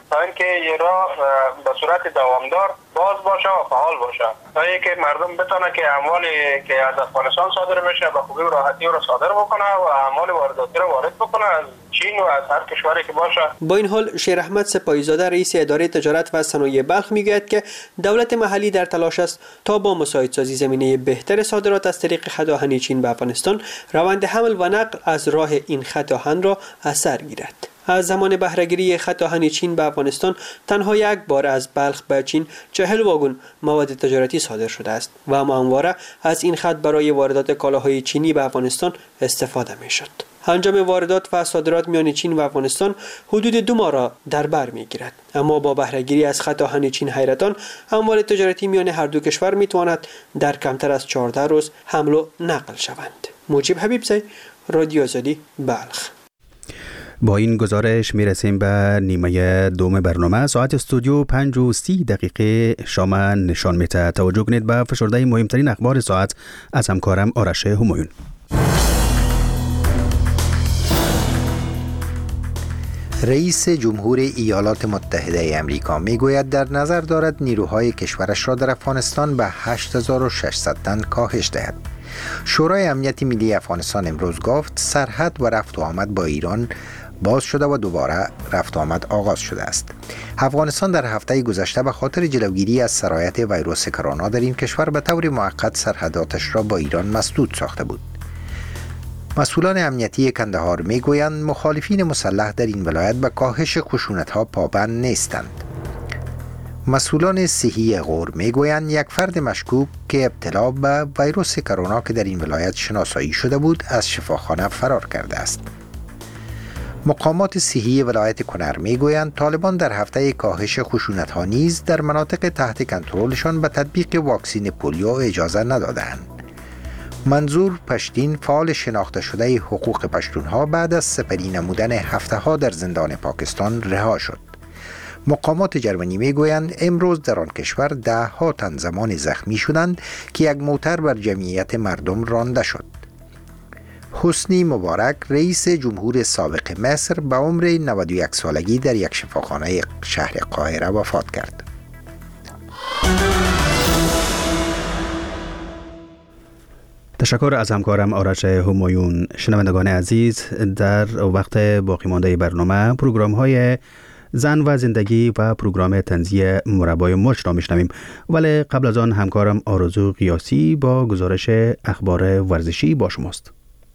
تا اینکه این راه به صورت دوامدار باز باشه و فعال باشه، تا اینکه مردم بتونه که اموالی که از افغانستان صادر میشه به خوبی و راحتی رو صادر بکنه و اموال وارداتی رو وارد بکنه از چین و از هر کشوری که باشه. با این حال شیر احمد سپاهیزاده رئیس اداره تجارت و صنایع بلخ میگوید که دولت محلی در تلاش است تا با مساعدسازی زمینه بهتر صادرات از طریق خط آهن چین به افغانستان روند حمل و نقل از راه این خط آهن را از سر گیرد. از زمان بهره‌گیری خط آهن چین به افغانستان تنها یک بار از بلخ به چین چهل واگن مواد تجارتی صادر شده است و همواره از این خط برای واردات کالاهای چینی به افغانستان استفاده می‌شد. انجام واردات و صادرات میان چین و افغانستان حدود دو ماه را در بر می‌گیرد، اما با بهره‌گیری از خط آهن چین حیرتان اموال تجارتی میان هر دو کشور می‌تواند در کمتر از چهارده روز حمل و نقل شوند. مجیب حبیبزی، رادیو آزادی، بلخ. با این گزارش میرسیم به نیمه دوم برنامه. ساعت استودیو پنج و سی دقیقه شام نشان میده. توجه کنید به فشرده مهمترین اخبار ساعت از همکارم آرش همایون. رئیس جمهور ایالات متحده امریکا میگوید در نظر دارد نیروهای کشورش را در افغانستان به هشت هزار و ششصد تن کاهش دهد. شورای امنیت ملی افغانستان امروز گفت سرحد و رفت و آمد با ایران باز شده و دوباره رفت و آمد آغاز شده است. افغانستان در هفته گذشته به خاطر جلوگیری از سرایت ویروس کرونا در این کشور به طور موقت سرحداتش را با ایران مسدود ساخته بود. مسئولان امنیتی کندهار میگویند مخالفین مسلح در این ولایت به کاهش خشونت‌ها پابند نیستند. مسئولان صحی غور میگویند یک فرد مشکوک که ابتلا به ویروس کرونا که در این ولایت شناسایی شده بود از شفاخانه فرار کرده است. مقامات صحی ولایت کنر میگویند طالبان در هفته کاهش خشونت‌ها نیز در مناطق تحت کنترلشان به تطبیق واکسین پولیو اجازه ندادند. منظور پشتین، فعال شناخته شده حقوق پشتونها، بعد از سپری نمودن هفته ها در زندان پاکستان رها شد. مقامات جرمنی میگویند امروز در آن کشور ده ها تن زمان زخمی شدند که یک موتر بر جمعیت مردم رانده شد. حسنی مبارک، رئیس جمهور سابق مصر، به عمر نود و یک سالگی در یک شفاخانه شهر قاهره وفات کرد. تشکر از همکارم آرش همایون. شنوندگان عزیز، در وقت باقی مانده برنامه پروگرام های زن و زندگی و پروگرام طنزی مربای مچ را میشنویم، ولی قبل از آن همکارم آرزو قیاسی با گزارش اخبار ورزشی با شماست.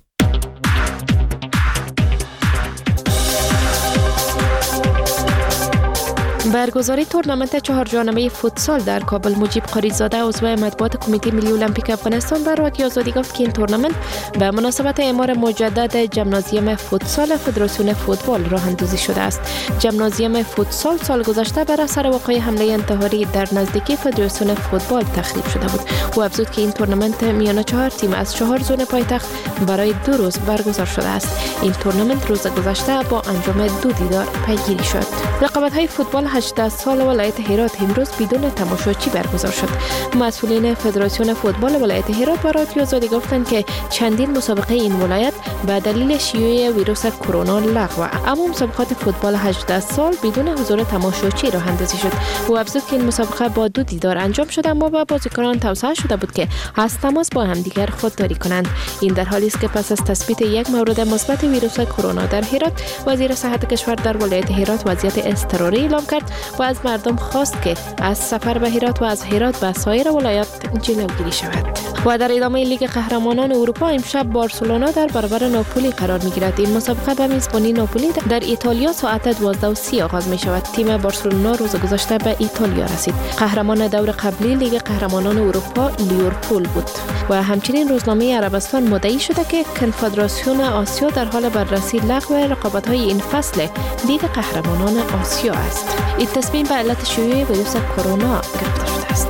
برگزاری تورنمنت چهار جانبه فوتسال در کابل. مجیب قاریزاده عضو مطبوعات کمیته ملی المپیک افغانستان بر رادیو آزادی گفت که این تورنمنت به مناسبت اعمار مجدد ژیمنازیوم فوتسال فدراسیون فوتبال راه اندازی شده است. ژیمنازیوم فوتسال سال گذشته بر اثر وقوع حمله انتحاری در نزدیکی فدراسیون فوتبال تخریب شده بود. او افزود که این تورنمنت میان چهار تیم از چهار زون پایتخت برای دو روز برگزار شده است. این تورنمنت روز گذشته با انجام دو دیدار پیگیری شد. رقابت‌های فوتبال هجده سال ولایت هرات امروز بدون تماشاچی برگزار شد. مسئولین فدراسیون فوتبال ولایت هرات با رادیو آزادی گفتند که چندین مسابقه این ولایت به دلیل شیوع ویروس کرونا لغو، اما مسابقات فوتبال هجده سال بدون حضور تماشاچی راه اندازی شد. او افزود که این مسابقه با دو دیدار انجام شد، اما به بازیکنان توصیه شده بود که از تماس با همدیگر خودداری کنند. این در حالی است که پس از تثبیت یک مورد مثبت ویروس کرونا در هرات، وزیر صحت کشور در ولایت هرات وضعیت اضطراری اعلام کرد و از مردم خواست که از سفر به هرات و از هرات به سایر ولایات جلوگیری شود. و در ادامه لیگ قهرمانان اروپا امشب بارسلونا در برابر ناپولی قرار می‌گیرد. این مسابقه به میزبانی ناپولی در ایتالیا ساعت دوازده و سی آغاز می‌شود. تیم بارسلونا روز گذشته به ایتالیا رسید. قهرمان دور قبلی لیگ قهرمانان اروپا لیورپول بود و همچنین روزنامه عربستان مدعی شده که کنفدراسیون آسیا در حال بررسی لغو رقابت‌های این فصل لیگ قهرمانان آسیا است. این تصمیم به علت شیوع ویروس کرونا گرفته شده است.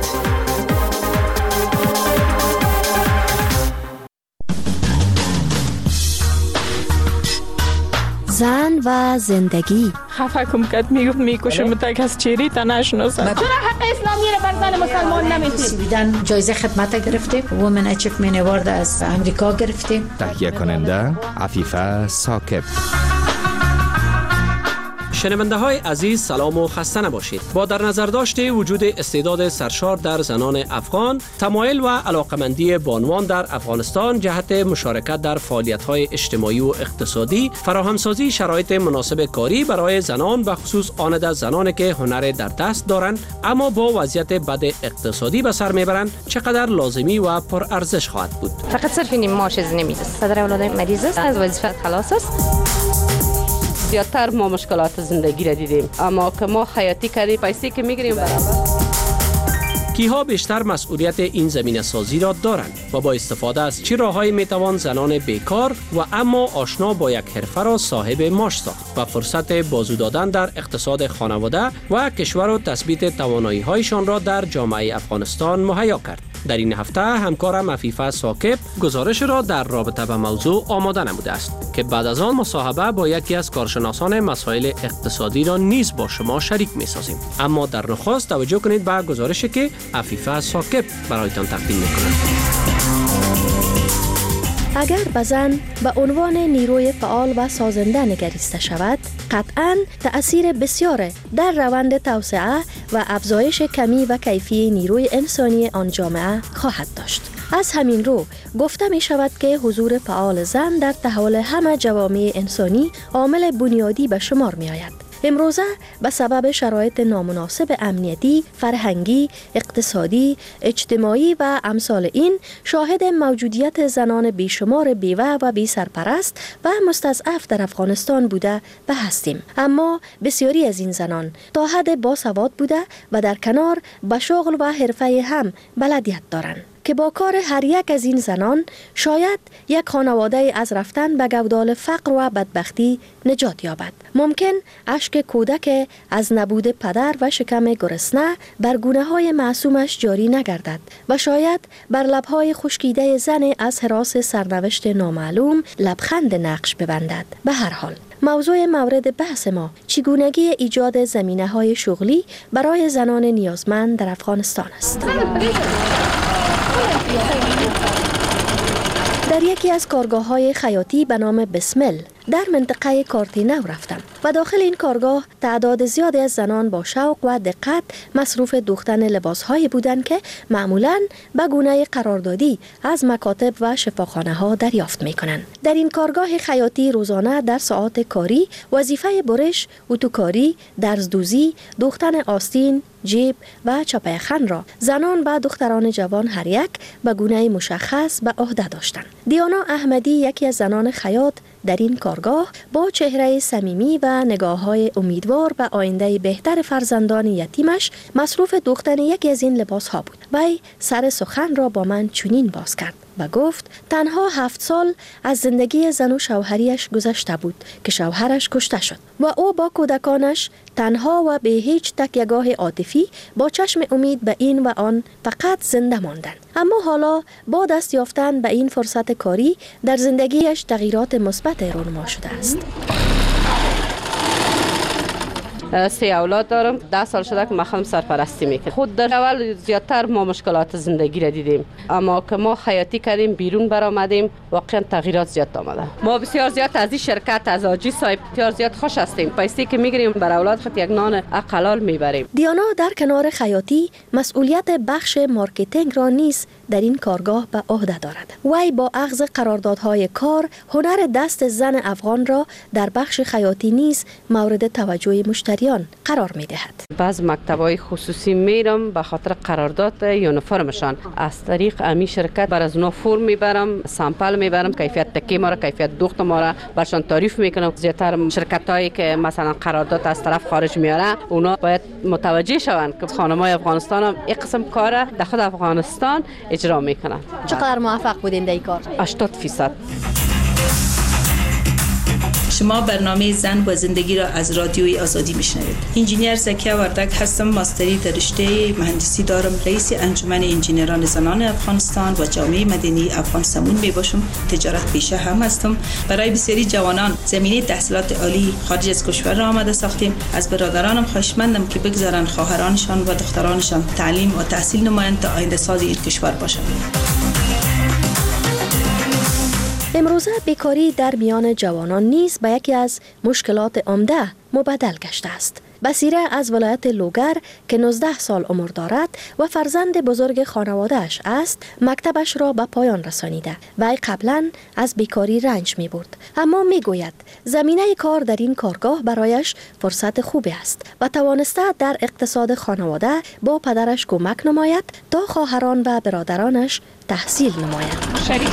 زن و زندگی. خفه کم کد میگفت میکشم تا کس چیری تا نشناسم. چرا حق اسلامی رو بر زن مسلمان نمیدید؟ سویدن جایزه خدمت گرفتیم، وومن اچیومنت اوارد از امریکا گرفتیم. تهیه کننده عفیفه ساکب. شنونده های عزیز سلام و خسته نباشید. با در نظر داشته وجود استعداد سرشار در زنان افغان، تمایل و علاقمندی بانوان در افغانستان جهت مشارکت در فعالیت های اجتماعی و اقتصادی، فراهمسازی شرایط مناسب کاری برای زنان و خصوص آن از زنانی که هنر در دست دارند اما با وضعیت بد اقتصادی به سر میبرند چقدر لازمی و پر ارزش خواهد بود. فقط صرف این معاش نمیده. پدر اولاد مریض است، از وظیفه خلاص است. زیادتر ما مشکلات زندگی را دیدیم، اما که ما خیاطی کردیم پیسه که میگیریم برابر. کیها بیشتر مسئولیت این زمینه سازی را دارند و با استفاده از چه راههایی میتوان زنان بیکار و اما آشنا با یک حرفه را صاحب معاش ساخت و فرصت بازو دادن در اقتصاد خانواده و کشور و تثبیت توانایی هایشان را در جامعه افغانستان مهیا کرد. در این هفته همکارم عفیفه ثاقب گزارش را در رابطه به موضوع آماده نموده است که بعد از آن مصاحبه با یکی از کارشناسان مسائل اقتصادی را نیز با شما شریک می سازیم. اما در نخست توجه کنید به گزارشی که عفیفه ثاقب برایتان تقدیم می کند. اگر به زن به عنوان نیروی فعال و سازنده نگریسته شود، قطعاً تأثیر بسیار در روند توسعه و افزایش کمی و کیفی نیروی انسانی آن جامعه خواهد داشت. از همین رو گفته می شود که حضور فعال زن در تحول همه جوامع انسانی عامل بنیادی به شمار می آید. امروزه به سبب شرایط نامناسب امنیتی، فرهنگی، اقتصادی، اجتماعی و امثال این شاهد موجودیت زنان بیشمار بیوه و بی سرپرست و مستضعف در افغانستان بوده و هستیم. اما بسیاری از این زنان تا حد باسواد بوده و در کنار به شغل و حرفه هم بلدیت دارند که با کار هر یک از این زنان شاید یک خانواده از رفتن به گودال فقر و بدبختی نجات یابد. ممکن اشک کودک از نبود پدر و شکم گرسنه بر گونه های معصومش جاری نگردد و شاید بر لبهای خشکیده زن از هراس سرنوشت نامعلوم لبخند نقش ببندد. به هر حال موضوع مورد بحث ما چگونگی ایجاد زمینه های شغلی برای زنان نیازمند در افغانستان است. در یکی از کارگاه‌های خیاطی به نام بسمل در منطقه کارتینو رفتم و داخل این کارگاه تعداد زیادی از زنان با شوق و دقت مصروف دوختن لباس‌هایی بودند که معمولاً به گونه قراردادی از مکاتب و شفاخانه‌ها دریافت می‌کنند. در این کارگاه خیاطی روزانه در ساعات کاری وظیفه برش، اتوکاری، درزدوزی، دوختن آستین، جیب و چاپه‌خن را زنان و دختران جوان هر یک به گونه مشخص به عهده داشتند. دیانا احمدی یکی از زنان خیاط در این کارگاه با چهره صمیمی و نگاه‌های امیدوار به آینده بهتر فرزندان یتیمش مصروف دوختن یکی از این لباس‌ها بود. وی سر سخن را با من چنین باز کرد و گفت تنها هفت سال از زندگی زن و شوهریش گذشته بود که شوهرش کشته شد و او با کودکانش تنها و به هیچ تکیه‌گاه عاطفی با چشم امید به این و آن فقط زنده ماندند. اما حالا با دست یافتن به این فرصت کاری در زندگیش تغییرات مثبت رونما شده است. سه اولاد دارم، ده سال شده که مخالم سرپرستی میکنم. خود در اول زیادتر ما مشکلات زندگی را دیدیم، اما که ما خیاطی کردیم بیرون برآمدیم واقعا تغییرات زیاد آمده. ما بسیار زیاد از این شرکت از آجی صاحب بسیار زیاد خوش هستیم. پیسه که میگیریم بر اولاد خود یک نان حلال میبریم. دیانا در کنار خیاطی مسئولیت بخش مارکتینگ را نیز در این کارگاه به عهده دارد. وی با اخذ قراردادهای کار هنر دست زن افغان را در بخش خیاطی نیز مورد توجه مشتریان قرار می‌دهد. بعض مکتب‌های خصوصی میرم به خاطر قرارداد یونیفرمشان. از طریق امی شرکت بر از اونا فرم میبرم، سامپل میبرم، کیفیت تکی ما را، کیفیت دوخت ما را برشان تعریف میکنم. زیاتر شرکتایی که مثلا قرارداد از طرف خارج میاره اونا باید متوجه شوند که خانمای افغانستان هم این قسم کار در خود افغانستان اجرا میکنن. چقدر موفق بودین در این کار؟ هشتاد فیصد. شما برنامه زن و زندگی را از رادیوی آزادی میشنوید. انجینیر زکیه وردک هستم، ماستری در رشته مهندسی دارم، رئیس انجمن انجینران زنان افغانستان و جامعه مدنی افغان سمون میباشم. تجارت پیشه هم هستم. برای بسیاری جوانان زمینه تحصیلات عالی خارج از کشور را آماده ساختیم. از برادرانم خواهشمندم که بگذارن خواهرانشان و دخترانشان تعلیم و تحصیل نمایند تا آینده ساز این کشور باشند. امروزه بیکاری در میان جوانان نیز به یکی از مشکلات عمده مبدل گشته است. بصیره از ولایت لوگر که نوزده سال عمر دارد و فرزند بزرگ خانواده‌اش است، مکتبش را به پایان رسانیده. وی قبلا از بیکاری رنج می برد، اما می گوید زمینه کار در این کارگاه برایش فرصت خوبی است و توانسته در اقتصاد خانواده با پدرش کمک نماید تا خواهران و برادرانش تحصیل نمایند.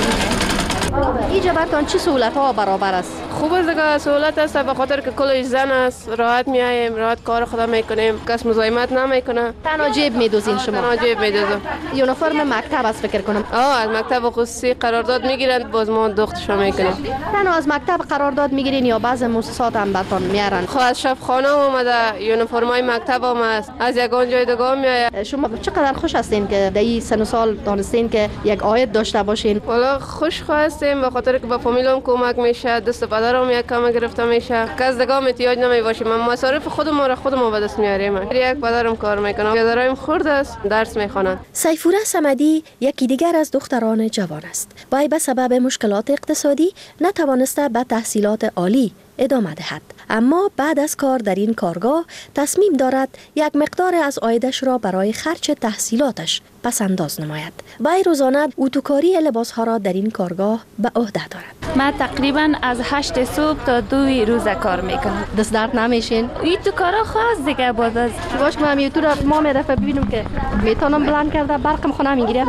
اینجا براتون چه سهولت ها برابر است؟ خوب است دیگه، سهولت است به خاطر که کلش زن است، راحت میایم، راحت کار خدا میکنیم، کس مزاحمت نمیکنه. تنها جیب میدوزین شما؟ تنها جیب میدوزم. یونیفرم مکتب است فکر کنم. آه از مکتب خصوصی قرارداد میگیرند، باز ما دخترشو میکنیم. تنها از مکتب قرارداد میگیرین یا بعضی مؤسسات هم براتون میارن؟ خب از شب خانه اومده، یونیفرمای مکتب هم است، از یگان جای دیگه میآید. شما چقدر خوش هستین که در این سن و سال دانستین که یک عاید داشته باشین؟ والا خوش هستیم به خاطر که به فامیلم کمک میشه، دست پدرم یک کم گرفته میشه، کس دیگه احتیاج نمیباشه. من مصارف خودم را خودم به دست میاریم. یک پدرم کار میکنه، پدرم خرد است، درس میخوانند. سیفوره صمدی یکی دیگر از دختران جوان است. وی به سبب مشکلات اقتصادی نتوانسته به تحصیلات عالی ادامه دهد، اما بعد از کار در این کارگاه تصمیم دارد یک مقدار از عایدش را برای خرج تحصیلاتش پس انداز نماید. وی روزانه اتوکاری لباسها را در این کارگاه به عهده دارد. من تقریبا از هشت صبح تا دوی روز کار میکنم. دست درد نمیشین؟ این تو کارا خاص دیگه بود از باش که من یوتیوب را ما میرفه ببینم که میتونم بلند کرده برقم خونه میگیره.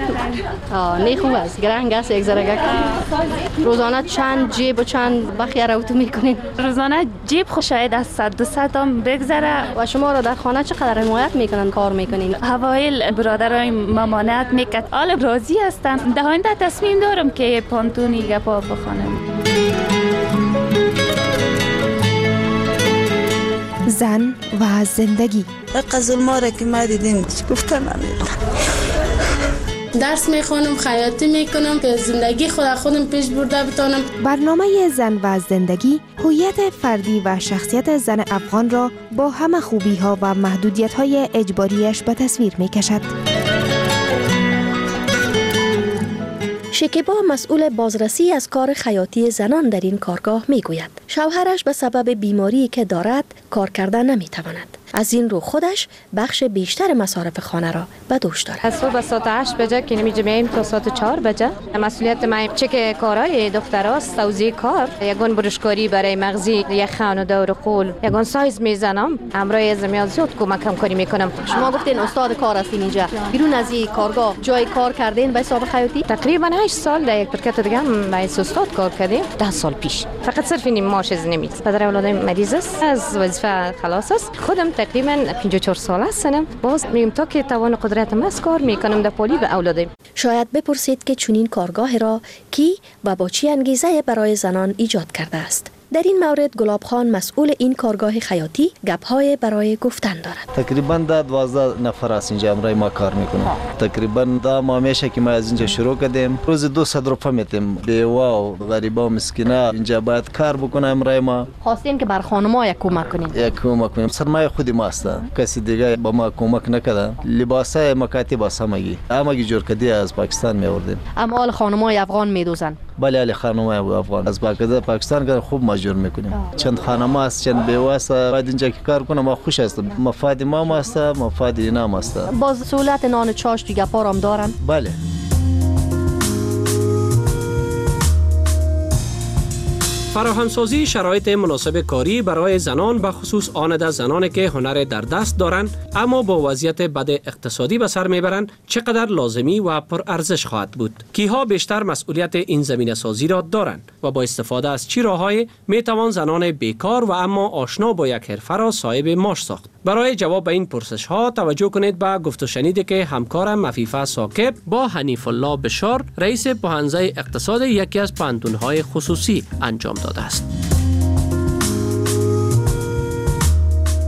آه نه خوب است، گرنگ است یک ذره. روزانه چند جیب و چند بخیه را اتو میکنین؟ روزانه جیب خو شاید از صد دو صد هم بگذره. و شما را در خانه چقدر حمایت میکنن کار میکنین؟ اوایل برادرای مامانت میکرد، حالا راضی هستم. در آینده تصمیم دارم که پانتونی گپا بخوانم. زن و زندگی. قزل ماره که ما دیدیم گفتن نمیدونم. درس میخونم، خیاطی میکنم که زندگی خود خودم پیش برده بتانم. برنامه زن و زندگی هویت فردی و شخصیت زن افغان را با همه خوبی ها و محدودیت های اجباریش به تصویر میکشد. شکیبا مسئول بازرسی از کار خیاطی زنان در این کارگاه میگوید شوهرش به سبب بیماری که دارد کار کردن نمیتواند. از این رو خودش بخش بیشتر مصارف خانه را به دوش دارد. از صبح ساعت هشت بجه که نمی‌جمعیم تا ساعت چهار بجه. مسئولیت من چه که کارهای دختراست، توزیع کار، یگان برشکاری برای مغزی، یخن و دور قول، یگان سایز میزنم. امروز از میاد زیاد کمکم کاری میکنم. شما گفتین استاد کار هستین اینجا. بیرون از این کارگاه جای کار کردین به حساب خیاطی؟ تقریبا هشت سال در یک شرکت دیگه هم با استاد کار کردیم. ده سال پیش. فقط صرف این معاش از نمیاد. پدر اولادم مریض است، از وظیفه خلاص است. خودم تقریبا پنجاه و چهار ساله هستم. باز میگم تا که توان قدرتم است کار میکنم در پولی به اولادم. شاید بپرسید که چنین کارگاه را کی و با چی انگیزه برای زنان ایجاد کرده است. در این مورد گلاب خان مسئول این کارگاه خیاطی گپ‌های برای گفتن دارد. تقریبا دا دوازده نفر است اینجا امروز ما کار میکنیم. تقریبا دا ما میشه که ما از اینجا شروع کردیم روز دویست روپیه میتیم. بیوا و غریبا و مسکینا اینجا باید کار بکنه. امروز ما خواستیم که بر خانم‌ها یک کمک کنیم. یک کمک کنیم. سرمایه خودی ما است. کسی دیگه با ما کمک نکرده. لباسای مکاتب همگی همگی جور کردی از پاکستان میوردیم. اما حال خانم‌های افغان میدوزن. بله علی خانم‌های افغان از پاکستان که خوب ماجور میکنیم. چند خانم است، چند بیوه است. باید اینجا که کار کنم ما خوش است. مفاد ما است، مفاد اینا است. باز سهولت نان چاشت دیگه پارم دارن. بله. فراهمسازی شرایط مناسب کاری برای زنان به خصوص آن زنانی که هنر در دست دارند اما با وضعیت بد اقتصادی به سر میبرند چقدر لازمی و پرارزش خواهد بود. کیها بیشتر مسئولیت این زمینه سازی را دارند و با استفاده از چه راههایی میتوان زنان بیکار و اما آشنا با یک حرفه را صاحب معاش ساخت؟ برای جواب به این پرسش ها توجه کنید به گفت و شنیدی که همکارم مفیفه ساکب با حنیف الله بشار رئیس پوهنځی اقتصاد یکی از پوهنتون‌های خصوصی انجام داده است.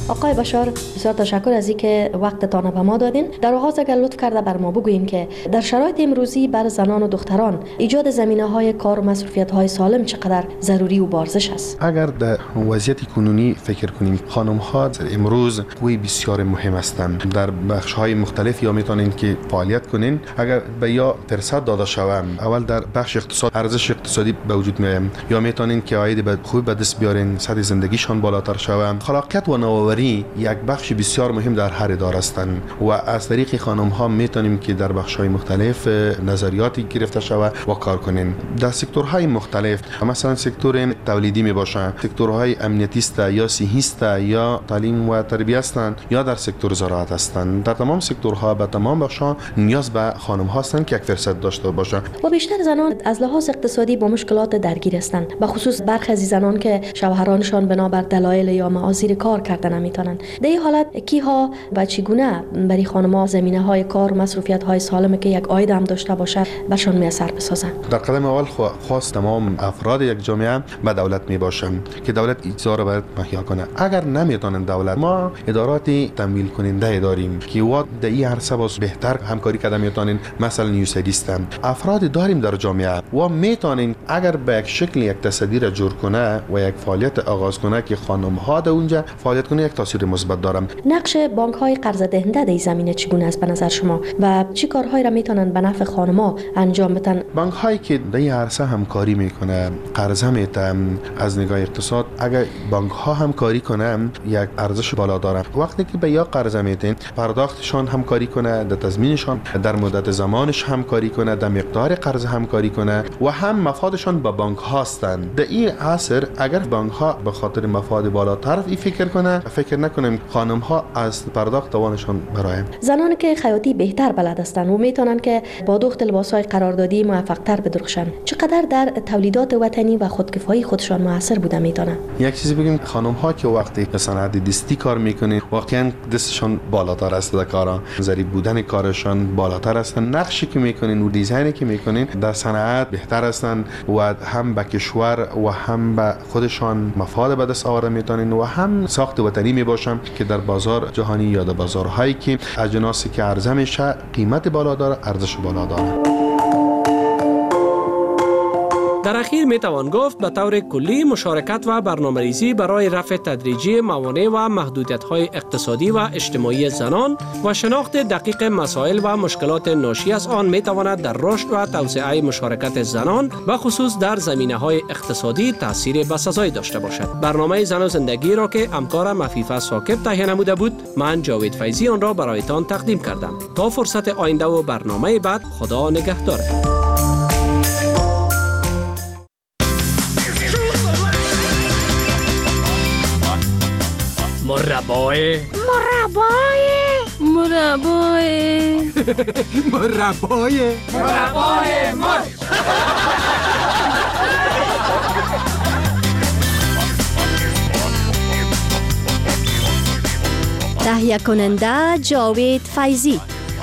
آقای بشار، بسیار تشکر از اینکه وقتتان به ما دادین. در آغاز اگر لطف کرده بر ما بگوییم که در شرایط امروزی بر زنان و دختران ایجاد زمینه‌های کار و مصروفیت‌های سالم چقدر ضروری و بارزش است؟ اگر در وضعیت کنونی فکر کنیم، خانم‌ها امروز قوی بسیار مهم هستند. در بخش‌های مختلف یا میتونین که فعالیت کنین. اگر به یا درصد داده شوم، اول در بخش اقتصاد ارزش اقتصادی به وجود میایم، یا میتونین که عاید به خوب به دست بیارین، سطح زندگیشان بالاتر شود. خلاقیت و نوآوری یک بخش بسیار مهم در هر اداره هستند و از طریق خانم‌ها میتونیم که در بخش‌های مختلف نظریاتی گرفته شود و کار کنین. در سکتورهای مختلف، مثلا سکتور تولیدی می باشه، سکتورهای امنیتی است یا صحی است یا تعلیم و تربیت هستند یا در سکتور زراعت هستند. در تمام سکتورها به تمام بخش‌ها نیاز به خانم‌ها هستند که یک فرصت داشته باشه. و بیشتر زنان از لحاظ اقتصادی با مشکلات درگیر هستند، به خصوص برخی از زنان که شوهرانشان بنابر دلایل یا معاذیر کار کردن نمیتونن. در این حالت کیها و چگونه برای خانم‌ها زمینه‌های کار و مصروفیت‌های سالم که یک عاید هم داشته باشه بهشون میسر بسازن؟ در قدم اول خواست تمام افراد یک جامعه به دولت می باشم که دولت اجزا را باید مهیا کنه. اگر نمیتونن دولت، ما اداراتی تمویل کننده داریم که وا در این عرصه باز بهتر همکاری کرده میتونن. مثلا نیوسیدیستم افراد داریم در جامعه و میتونن اگر به یک شکل یک تصدی را جور کنه و یک فعالیت آغاز کنه که خانم ها در اونجا فعالیت کنه، یک تاثیر مثبت دارم. نقش بانک های قرض دهنده در این زمینه چگونه است به نظر شما و چی کارهایی را میتونن به نفع خانم ها انجام بدن؟ بانک هایی که در این عرصه همکاری میکنه، قرض میتن از نگاه اقتصاد، اگر بانک ها همکاری کنن یک ارزش بالا داره. وقتی که به یا قرض میتن، پرداختشان همکاری کنه، در تضمینشان در مدت زمانش همکاری کنه، در مقدار قرض همکاری کنه و هم مفادشان با بانک هستند. در این عصر اگر بانک ها به خاطر مفاد بالاتر ای فکر کنه، فکر نکنیم خانم ها از پرداخت توانشان برای زنانی که خیاطی بهتر بلد هستند و میتونن که با دوخت لباس های قراردادی موفق تر بدرخشن، چقدر در تولیدات وطنی و خودکفایی خودشان موثر بوده میتونن؟ یک چیزی بگیم، خانم ها که وقتی به صنعت دستی کار میکنن واقعا دستشان بالاتر است، در کارا ظریف بودن کارشان بالاتر است، نقشی که میکنن و دیزاینی که میکنن در صنعت بهتر هستند و هم به کشور و هم به خودشان مفاد به دست آورده میتونن و هم ساخت وطنی میباشن که در بازار جهانی یا در بازارهایی که اجناسی که عرضه میشه قیمت بالا داره، ارزش بالا داره. در اخیر می توان گفت به طور کلی مشارکت و برنامه‌ریزی برای رفع تدریجی موانع و محدودیت‌های اقتصادی و اجتماعی زنان و شناخت دقیق مسائل و مشکلات ناشی از آن می تواند در رشد و توسعه مشارکت زنان و خصوص در زمینه‌های اقتصادی تأثیر بسزایی داشته باشد. برنامه زن و زندگی را که همکارم عفیفه ثاقب تهیه نموده بود، من جاوید فیضی آن را برایتان تقدیم کردم. تا فرصت آینده و برنامه بعد، خدا نگهدار. مربای مربای مربای مربای مربای مر تهیه کننده جاوید فیضی.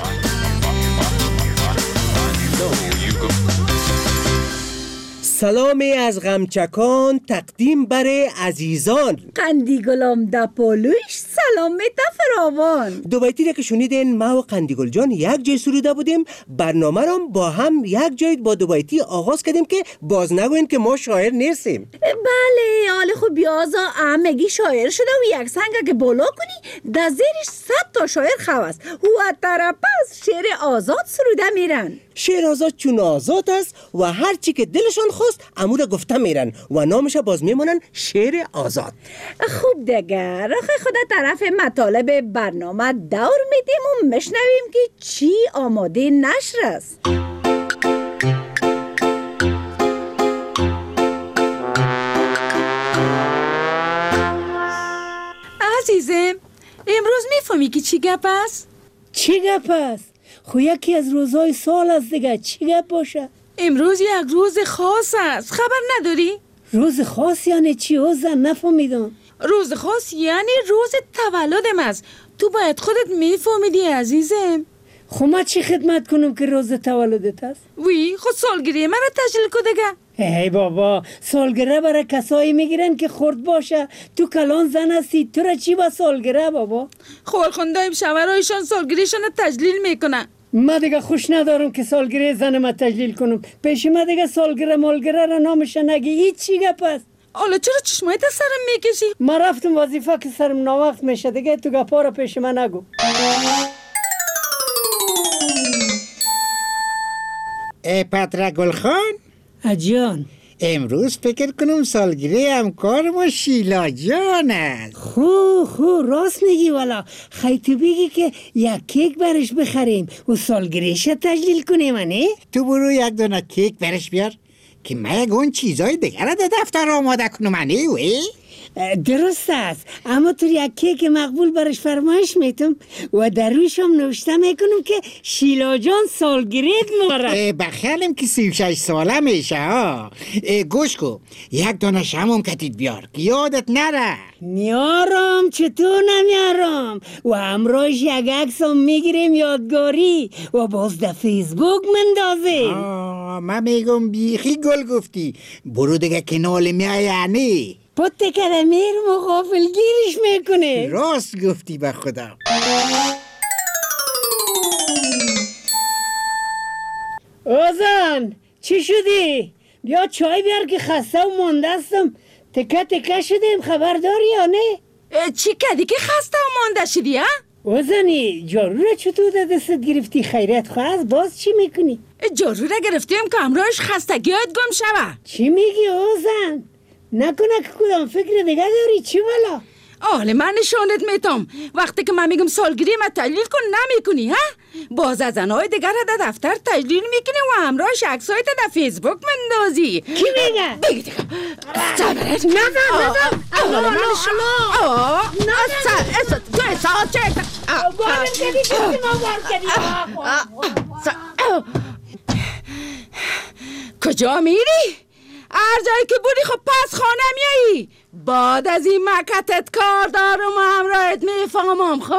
سلامی از غمچکان تقدیم بر عزیزان. قندی گلم دا پولوش سلام تا فراوان. دو بیتی را که شنیدین ما و قندی گل جان یک جای سروده بودیم. برنامه را با هم یک جای با دو بیتی آغاز کردیم که باز نگوین که ما شاعر نیستیم. بله، حال خوب بیازا امگی شاعر شده و یک سنگه که بالا کنی در زیرش صد تا شاعر خواست و طرفش شعر آزاد سروده میرن. شعر آزاد چون آزاد است و هر چی که دلشان خواست امور گفته میرن و نامش باز میمونن شعر آزاد. خوب دیگر آخه خدا طرف مطالب برنامه دور میدیم و مشنویم که چی آماده نشر است. عزیزم، امروز میفهمی که چی گپ است؟ چی گپ است؟ خو یکی از روزهای سال است دیگه، چی گپ باشه؟ امروز یک روز خاص است، خبر نداری؟ روز خاص یعنی چی؟ اوزن نفهمیدم. روز خاص یعنی روز تولدم است. تو باید خودت میفهمیدی عزیزم. خو ما چی خدمت کنم که روز تولدت است؟ وی خود سالگیری من را تشکیل کدگه. ای بابا، سالگرده برای کسایی میگیرن که خرد باشه. تو کلان زن هستی، تو را چی با سالگرده بابا؟ خالخوندایم شوهرایشان سالگریشان تجلیل میکنن. ما دیگه خوش ندارم که سالگرده زن ما تجلیل کنم. پیش ما دیگه سالگرده مالگرده را نامش نگی. هیچ چی گپ است. حالا چرا چشمایت سرم میکشی؟ ما رفتم وظیفه که سرم ناوقت میشه دیگه. تو گپا را پیش من نگو. ای پتر گلخان اجان، امروز فکر کنم سالگیری همکار ما شیلا جان است. خو خو راست میگی والا. خیلی تو بگی که یک کیک برش بخریم و سالگریش تجلیل کنیم نه؟ تو برو یک دونه کیک برش بیار که من یک اون چیزای دیگر در دفتر آماده کنم نه وی؟ درست است، اما تو یک کیک مقبول برش فرمایش میتم و در رویش هم نوشته میکنم که شیلا جان سالگرد مبارک. بخیالم که سی و شش ساله میشه ها. گوش کو یک دانه شموم کتید بیار که یادت نره. میارم، چطور نمیارم؟ و همراهش یک عکس هم میگیریم یادگاری و باز در فیسبوک مندازیم. من میگم بیخی گل گفتی. برو دیگه کنال میایه نه پت کده میرم و غافلگیرش میکنه. راست گفتی به خدا. اوزان چی شدی؟ بیا چای بیار که خسته و ماندستم. تکه تکه شدیم، خبر داری یا نه؟ چی کردی که خسته و مانده شدی ها؟ اوزانی جارو را چطور در دستت گرفتی؟ خیرت خواست باز چی میکنی؟ جارو را گرفتیم که همراهش خستگیات گم شوه. چی میگی اوزن؟ نکنه که کدام فکر دیگه داری؟ چی والا؟ آله من نشانت میتم. وقتی که من میگم سالگیری ما تجلیل کن نمیکنی ها؟ باز از زنهای دیگر در دفتر تجلیل میکنی و همراهش عکسایت در فیسبوک مندازی. کی میگه؟ بگی دیگه صبرت نزن نزن. آله من نشانت. آه نزن تو ساعت چک بارم کدی کسی ما بار کدی. کجا میری؟ هر جایی که بودی خب پس خانه میایی. بعد از این مکتت کار دارم و همراهت میفهمم خب.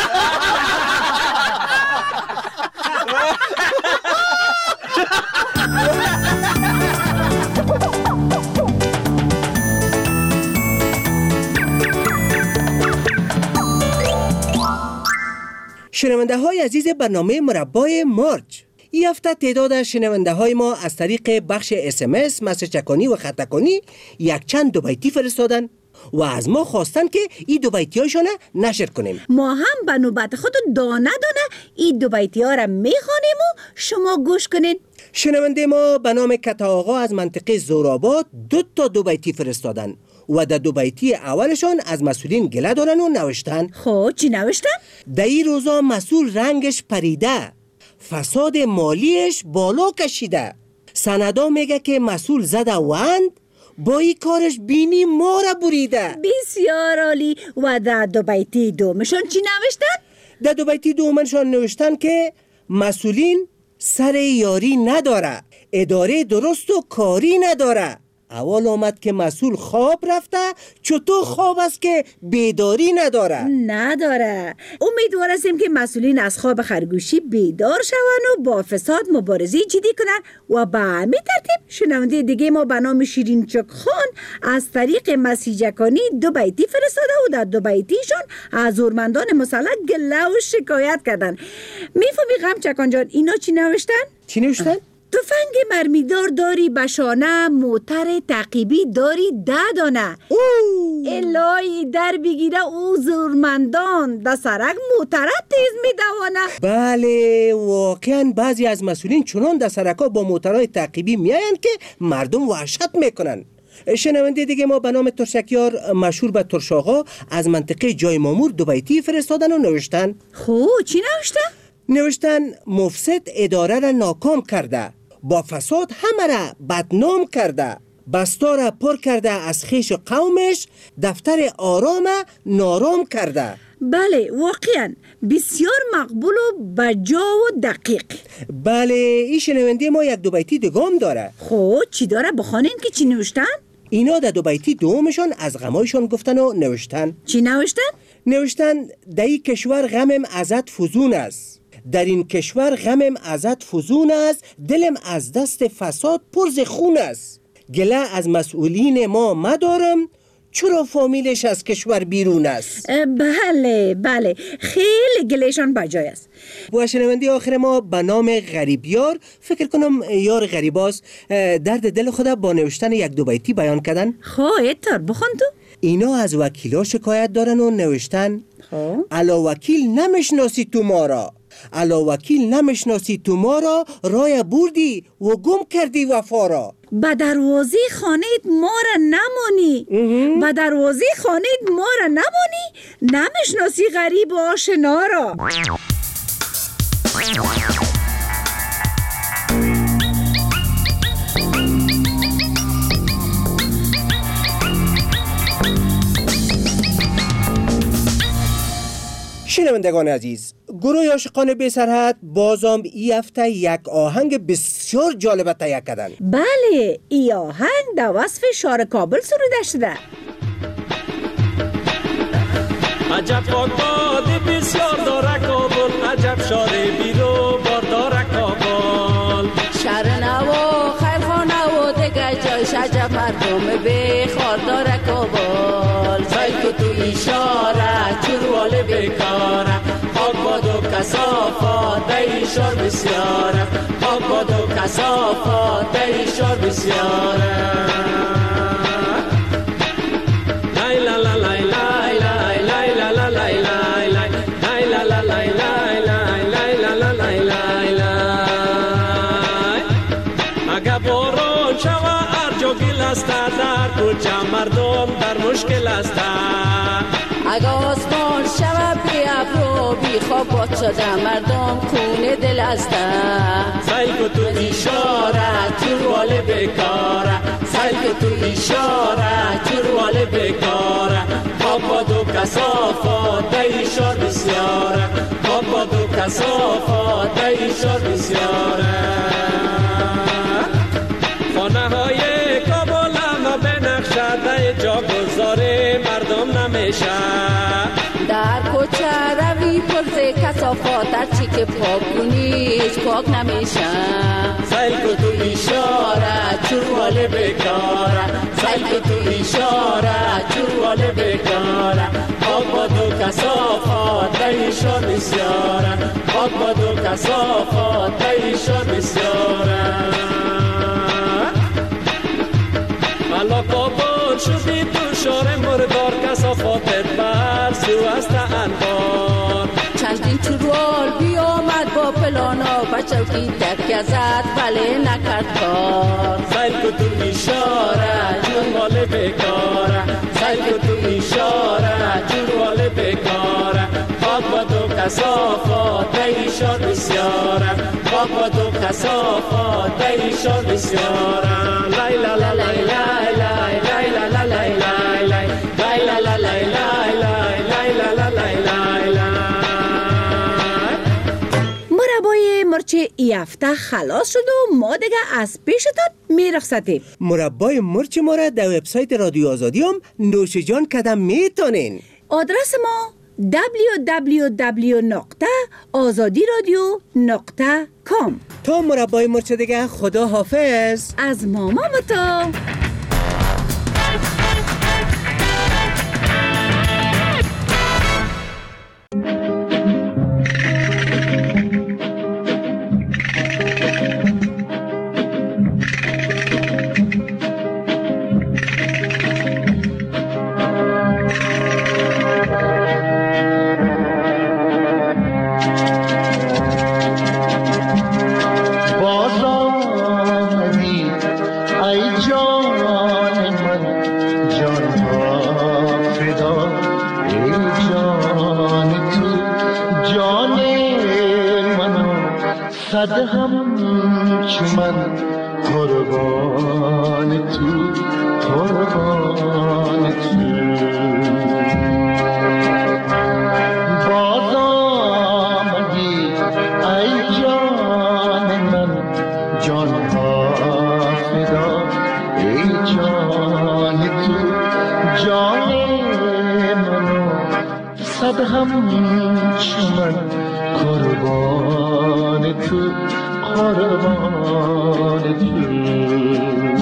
شنونده های عزیز برنامه مربای مارج، این هفته تعداد از شنونده های ما از طریق بخش اس ام اس، مسج چکانی و خط چکانی یک چند دو بیتی فرستادن و از ما خواستن که این دو بیتی هایشان نشر کنیم. ما هم به نوبت خود دانه دانه این دو بیتی ها را میخوانیم و شما گوش کنید. شنونده ما به نام کتا آقا از منطقه زورآباد دو تا دو بیتی فرستادن و در دو بیتی اولشان از مسئولین گله دارن و نوشتن. خب چی نوشتن؟ در این روزا مسئول رنگش پریده، فساد مالیش بالا کشیده. سندا میگه که مسئول زده وند، با این کارش بینی ما را بریده. بسیار عالی. و در دو بیتی دومشان چی نوشتن؟ در دو بیتی دومشان نوشتن که مسئولین سر یاری نداره، اداره درست و کاری نداره. اول آمد که مسئول خواب رفته، چطور خواب است که بیداری نداره؟ نداره. امیدوار هستیم که مسئولین از خواب خرگوشی بیدار شوند و با فساد مبارزه جدی کنن و به همین ترتیب شنونده دیگه ما به نام شیرین چک خان از طریق مسیجکانی دو بیتی فرستاده و در دو بیتیشون از زورمندان مسلح گله و شکایت کردن. میفهمی غم چکان جان اینا چی نوشتن؟ چی نوشتن؟ تفنگ مرمیدار داری بشانه، موتر تعقیبی داری ده دانه. الهی در بگیره او زورمندان، در سرک موترت تیز میدوانه. بله واقعا بعضی از مسئولین چنان در سرکا با موترهای تعقیبی میاین که مردم وحشت میکنن. شنونده دیگه ما به نام ترشکیار مشهور به ترش آقا از منطقه جای مامور دو بیتی فرستادن و نوشتن. خب چی نوشتن؟ نوشتن مفسد اداره را ناکام کرده، با فساد همه را بدنام کرده، بستا را پر کرده از خیش و قومش، دفتر آرام نارام کرده. بله واقعا بسیار مقبول و بجا و دقیق. بله این شنونده ما یک دو بیتی دگام داره. خب چی داره بخوانین که چی نوشتن؟ اینا در دو بیتی دومشان از غمایشان گفتن و نوشتن. چی نوشتن؟ نوشتن در این کشور غمم ازت فزون است، در این کشور غمم ازت فزون است، دلم از دست فساد پرز خون است. گله از مسئولین ما مدارم، چرا فامیلش از کشور بیرون است؟ بله بله، خیلی گلهشان بجای است. با شنوندی آخر ما به نام غریبیار، فکر کنم یار غریباست، درد دل خود با نوشتن یک دو بیتی بیان کردن. خواهد تر بخون تو. اینا از وکیلا شکایت دارن و نوشتن علا وکیل نمیشناسی تو ما را، علا وکیل نمیشناسی تو ما را، رای بردی و گم کردی وفا را. به دروازه خانه‌ات ما را نمانی، به دروازه خانه‌ات ما را نمانی، نمیشناسی غریب و آشنا را. شنوندگان عزیز، گروه عاشقان بی سرحد بازم ای هفته یک آهنگ بسیار جالب تهیه کردن. بله، ای آهنگ در وصف شهر کابل سروده شده. عجب باد بسیار داره کابل، عجب شهر بیرو بار داره کابل. شهر نوا خیرخانه و دیگه جایش عجب مردم بخار داره کابل. سیل که تو اشاره چروال بیکاره، خاک باد و کسافات دی شهر بسیاره، خاک باد و کسافات دی شهر بسیاره. لای لا لا لای لای لای لای لا لا لای لای لای لای لا لا لای لای لای لای لا لا لای لای لای. اگه بارون شوه ارجو گل است، در کوچه مردم در مشکل است. اگه آسمان شوه بی ابرو بی خواب باد شده، مردم خونه دل است. سیل که تو اشاره چروال بیکاره، سیل که تو اشاره چروال بیکاره. خواب باد و کسافات دی شهر بسیاره، خواب باد و کسافات دی شهر بسیاره. خانه های کابل اما به نقشه دی جا گذاره مردم نمیشه. در کوچه روی پرز کسافات، هر چی که پاک کنیش پاک نمیشه. سیل که تو اشاره چروال بیکاره، سیل که تو اشاره چروال بیکاره. خاک باد و کسافات دی شهر بسیاره، خاک باد و کسافات دی شهر بسیاره. حالا کابل شدی تو شهر مردار، کسافاتت بر سو است انبار. چندین چروال بی آمد با پلانا، بچوکی تک زد ولی نکرد کار. سیل که تو اشاره چروال بیکاره، سیل که تو اشاره چروال بیکاره. خاک باد و کسافات دی شهر بسیاره، خاک باد و کسافات دی شهر بسیاره. لای لا لا لای لای لای لای لا لا لای لای لای لای لا لا لای لای لای لای لا لا لای لای لای. مربای مرچ ای هفته خلاص شد و ما دیگه از پیشتان میرخصتیم. مربای مرچ ما را در وبسایت رادیو آزادی هم نوش جان کردن میتونین. آدرس ما دبلیو دبلیو دبلیو نقطه آزادی رادیو نقطه کام. تا مربای مرچ دیگه، خدا حافظ از ماما تو. صد هم چمن قربان تو، قربان تو. باز آمدی ای جان من، جان ها فدا ای جان تو، جان منو صد هم چمن قربان تو، قربان تو.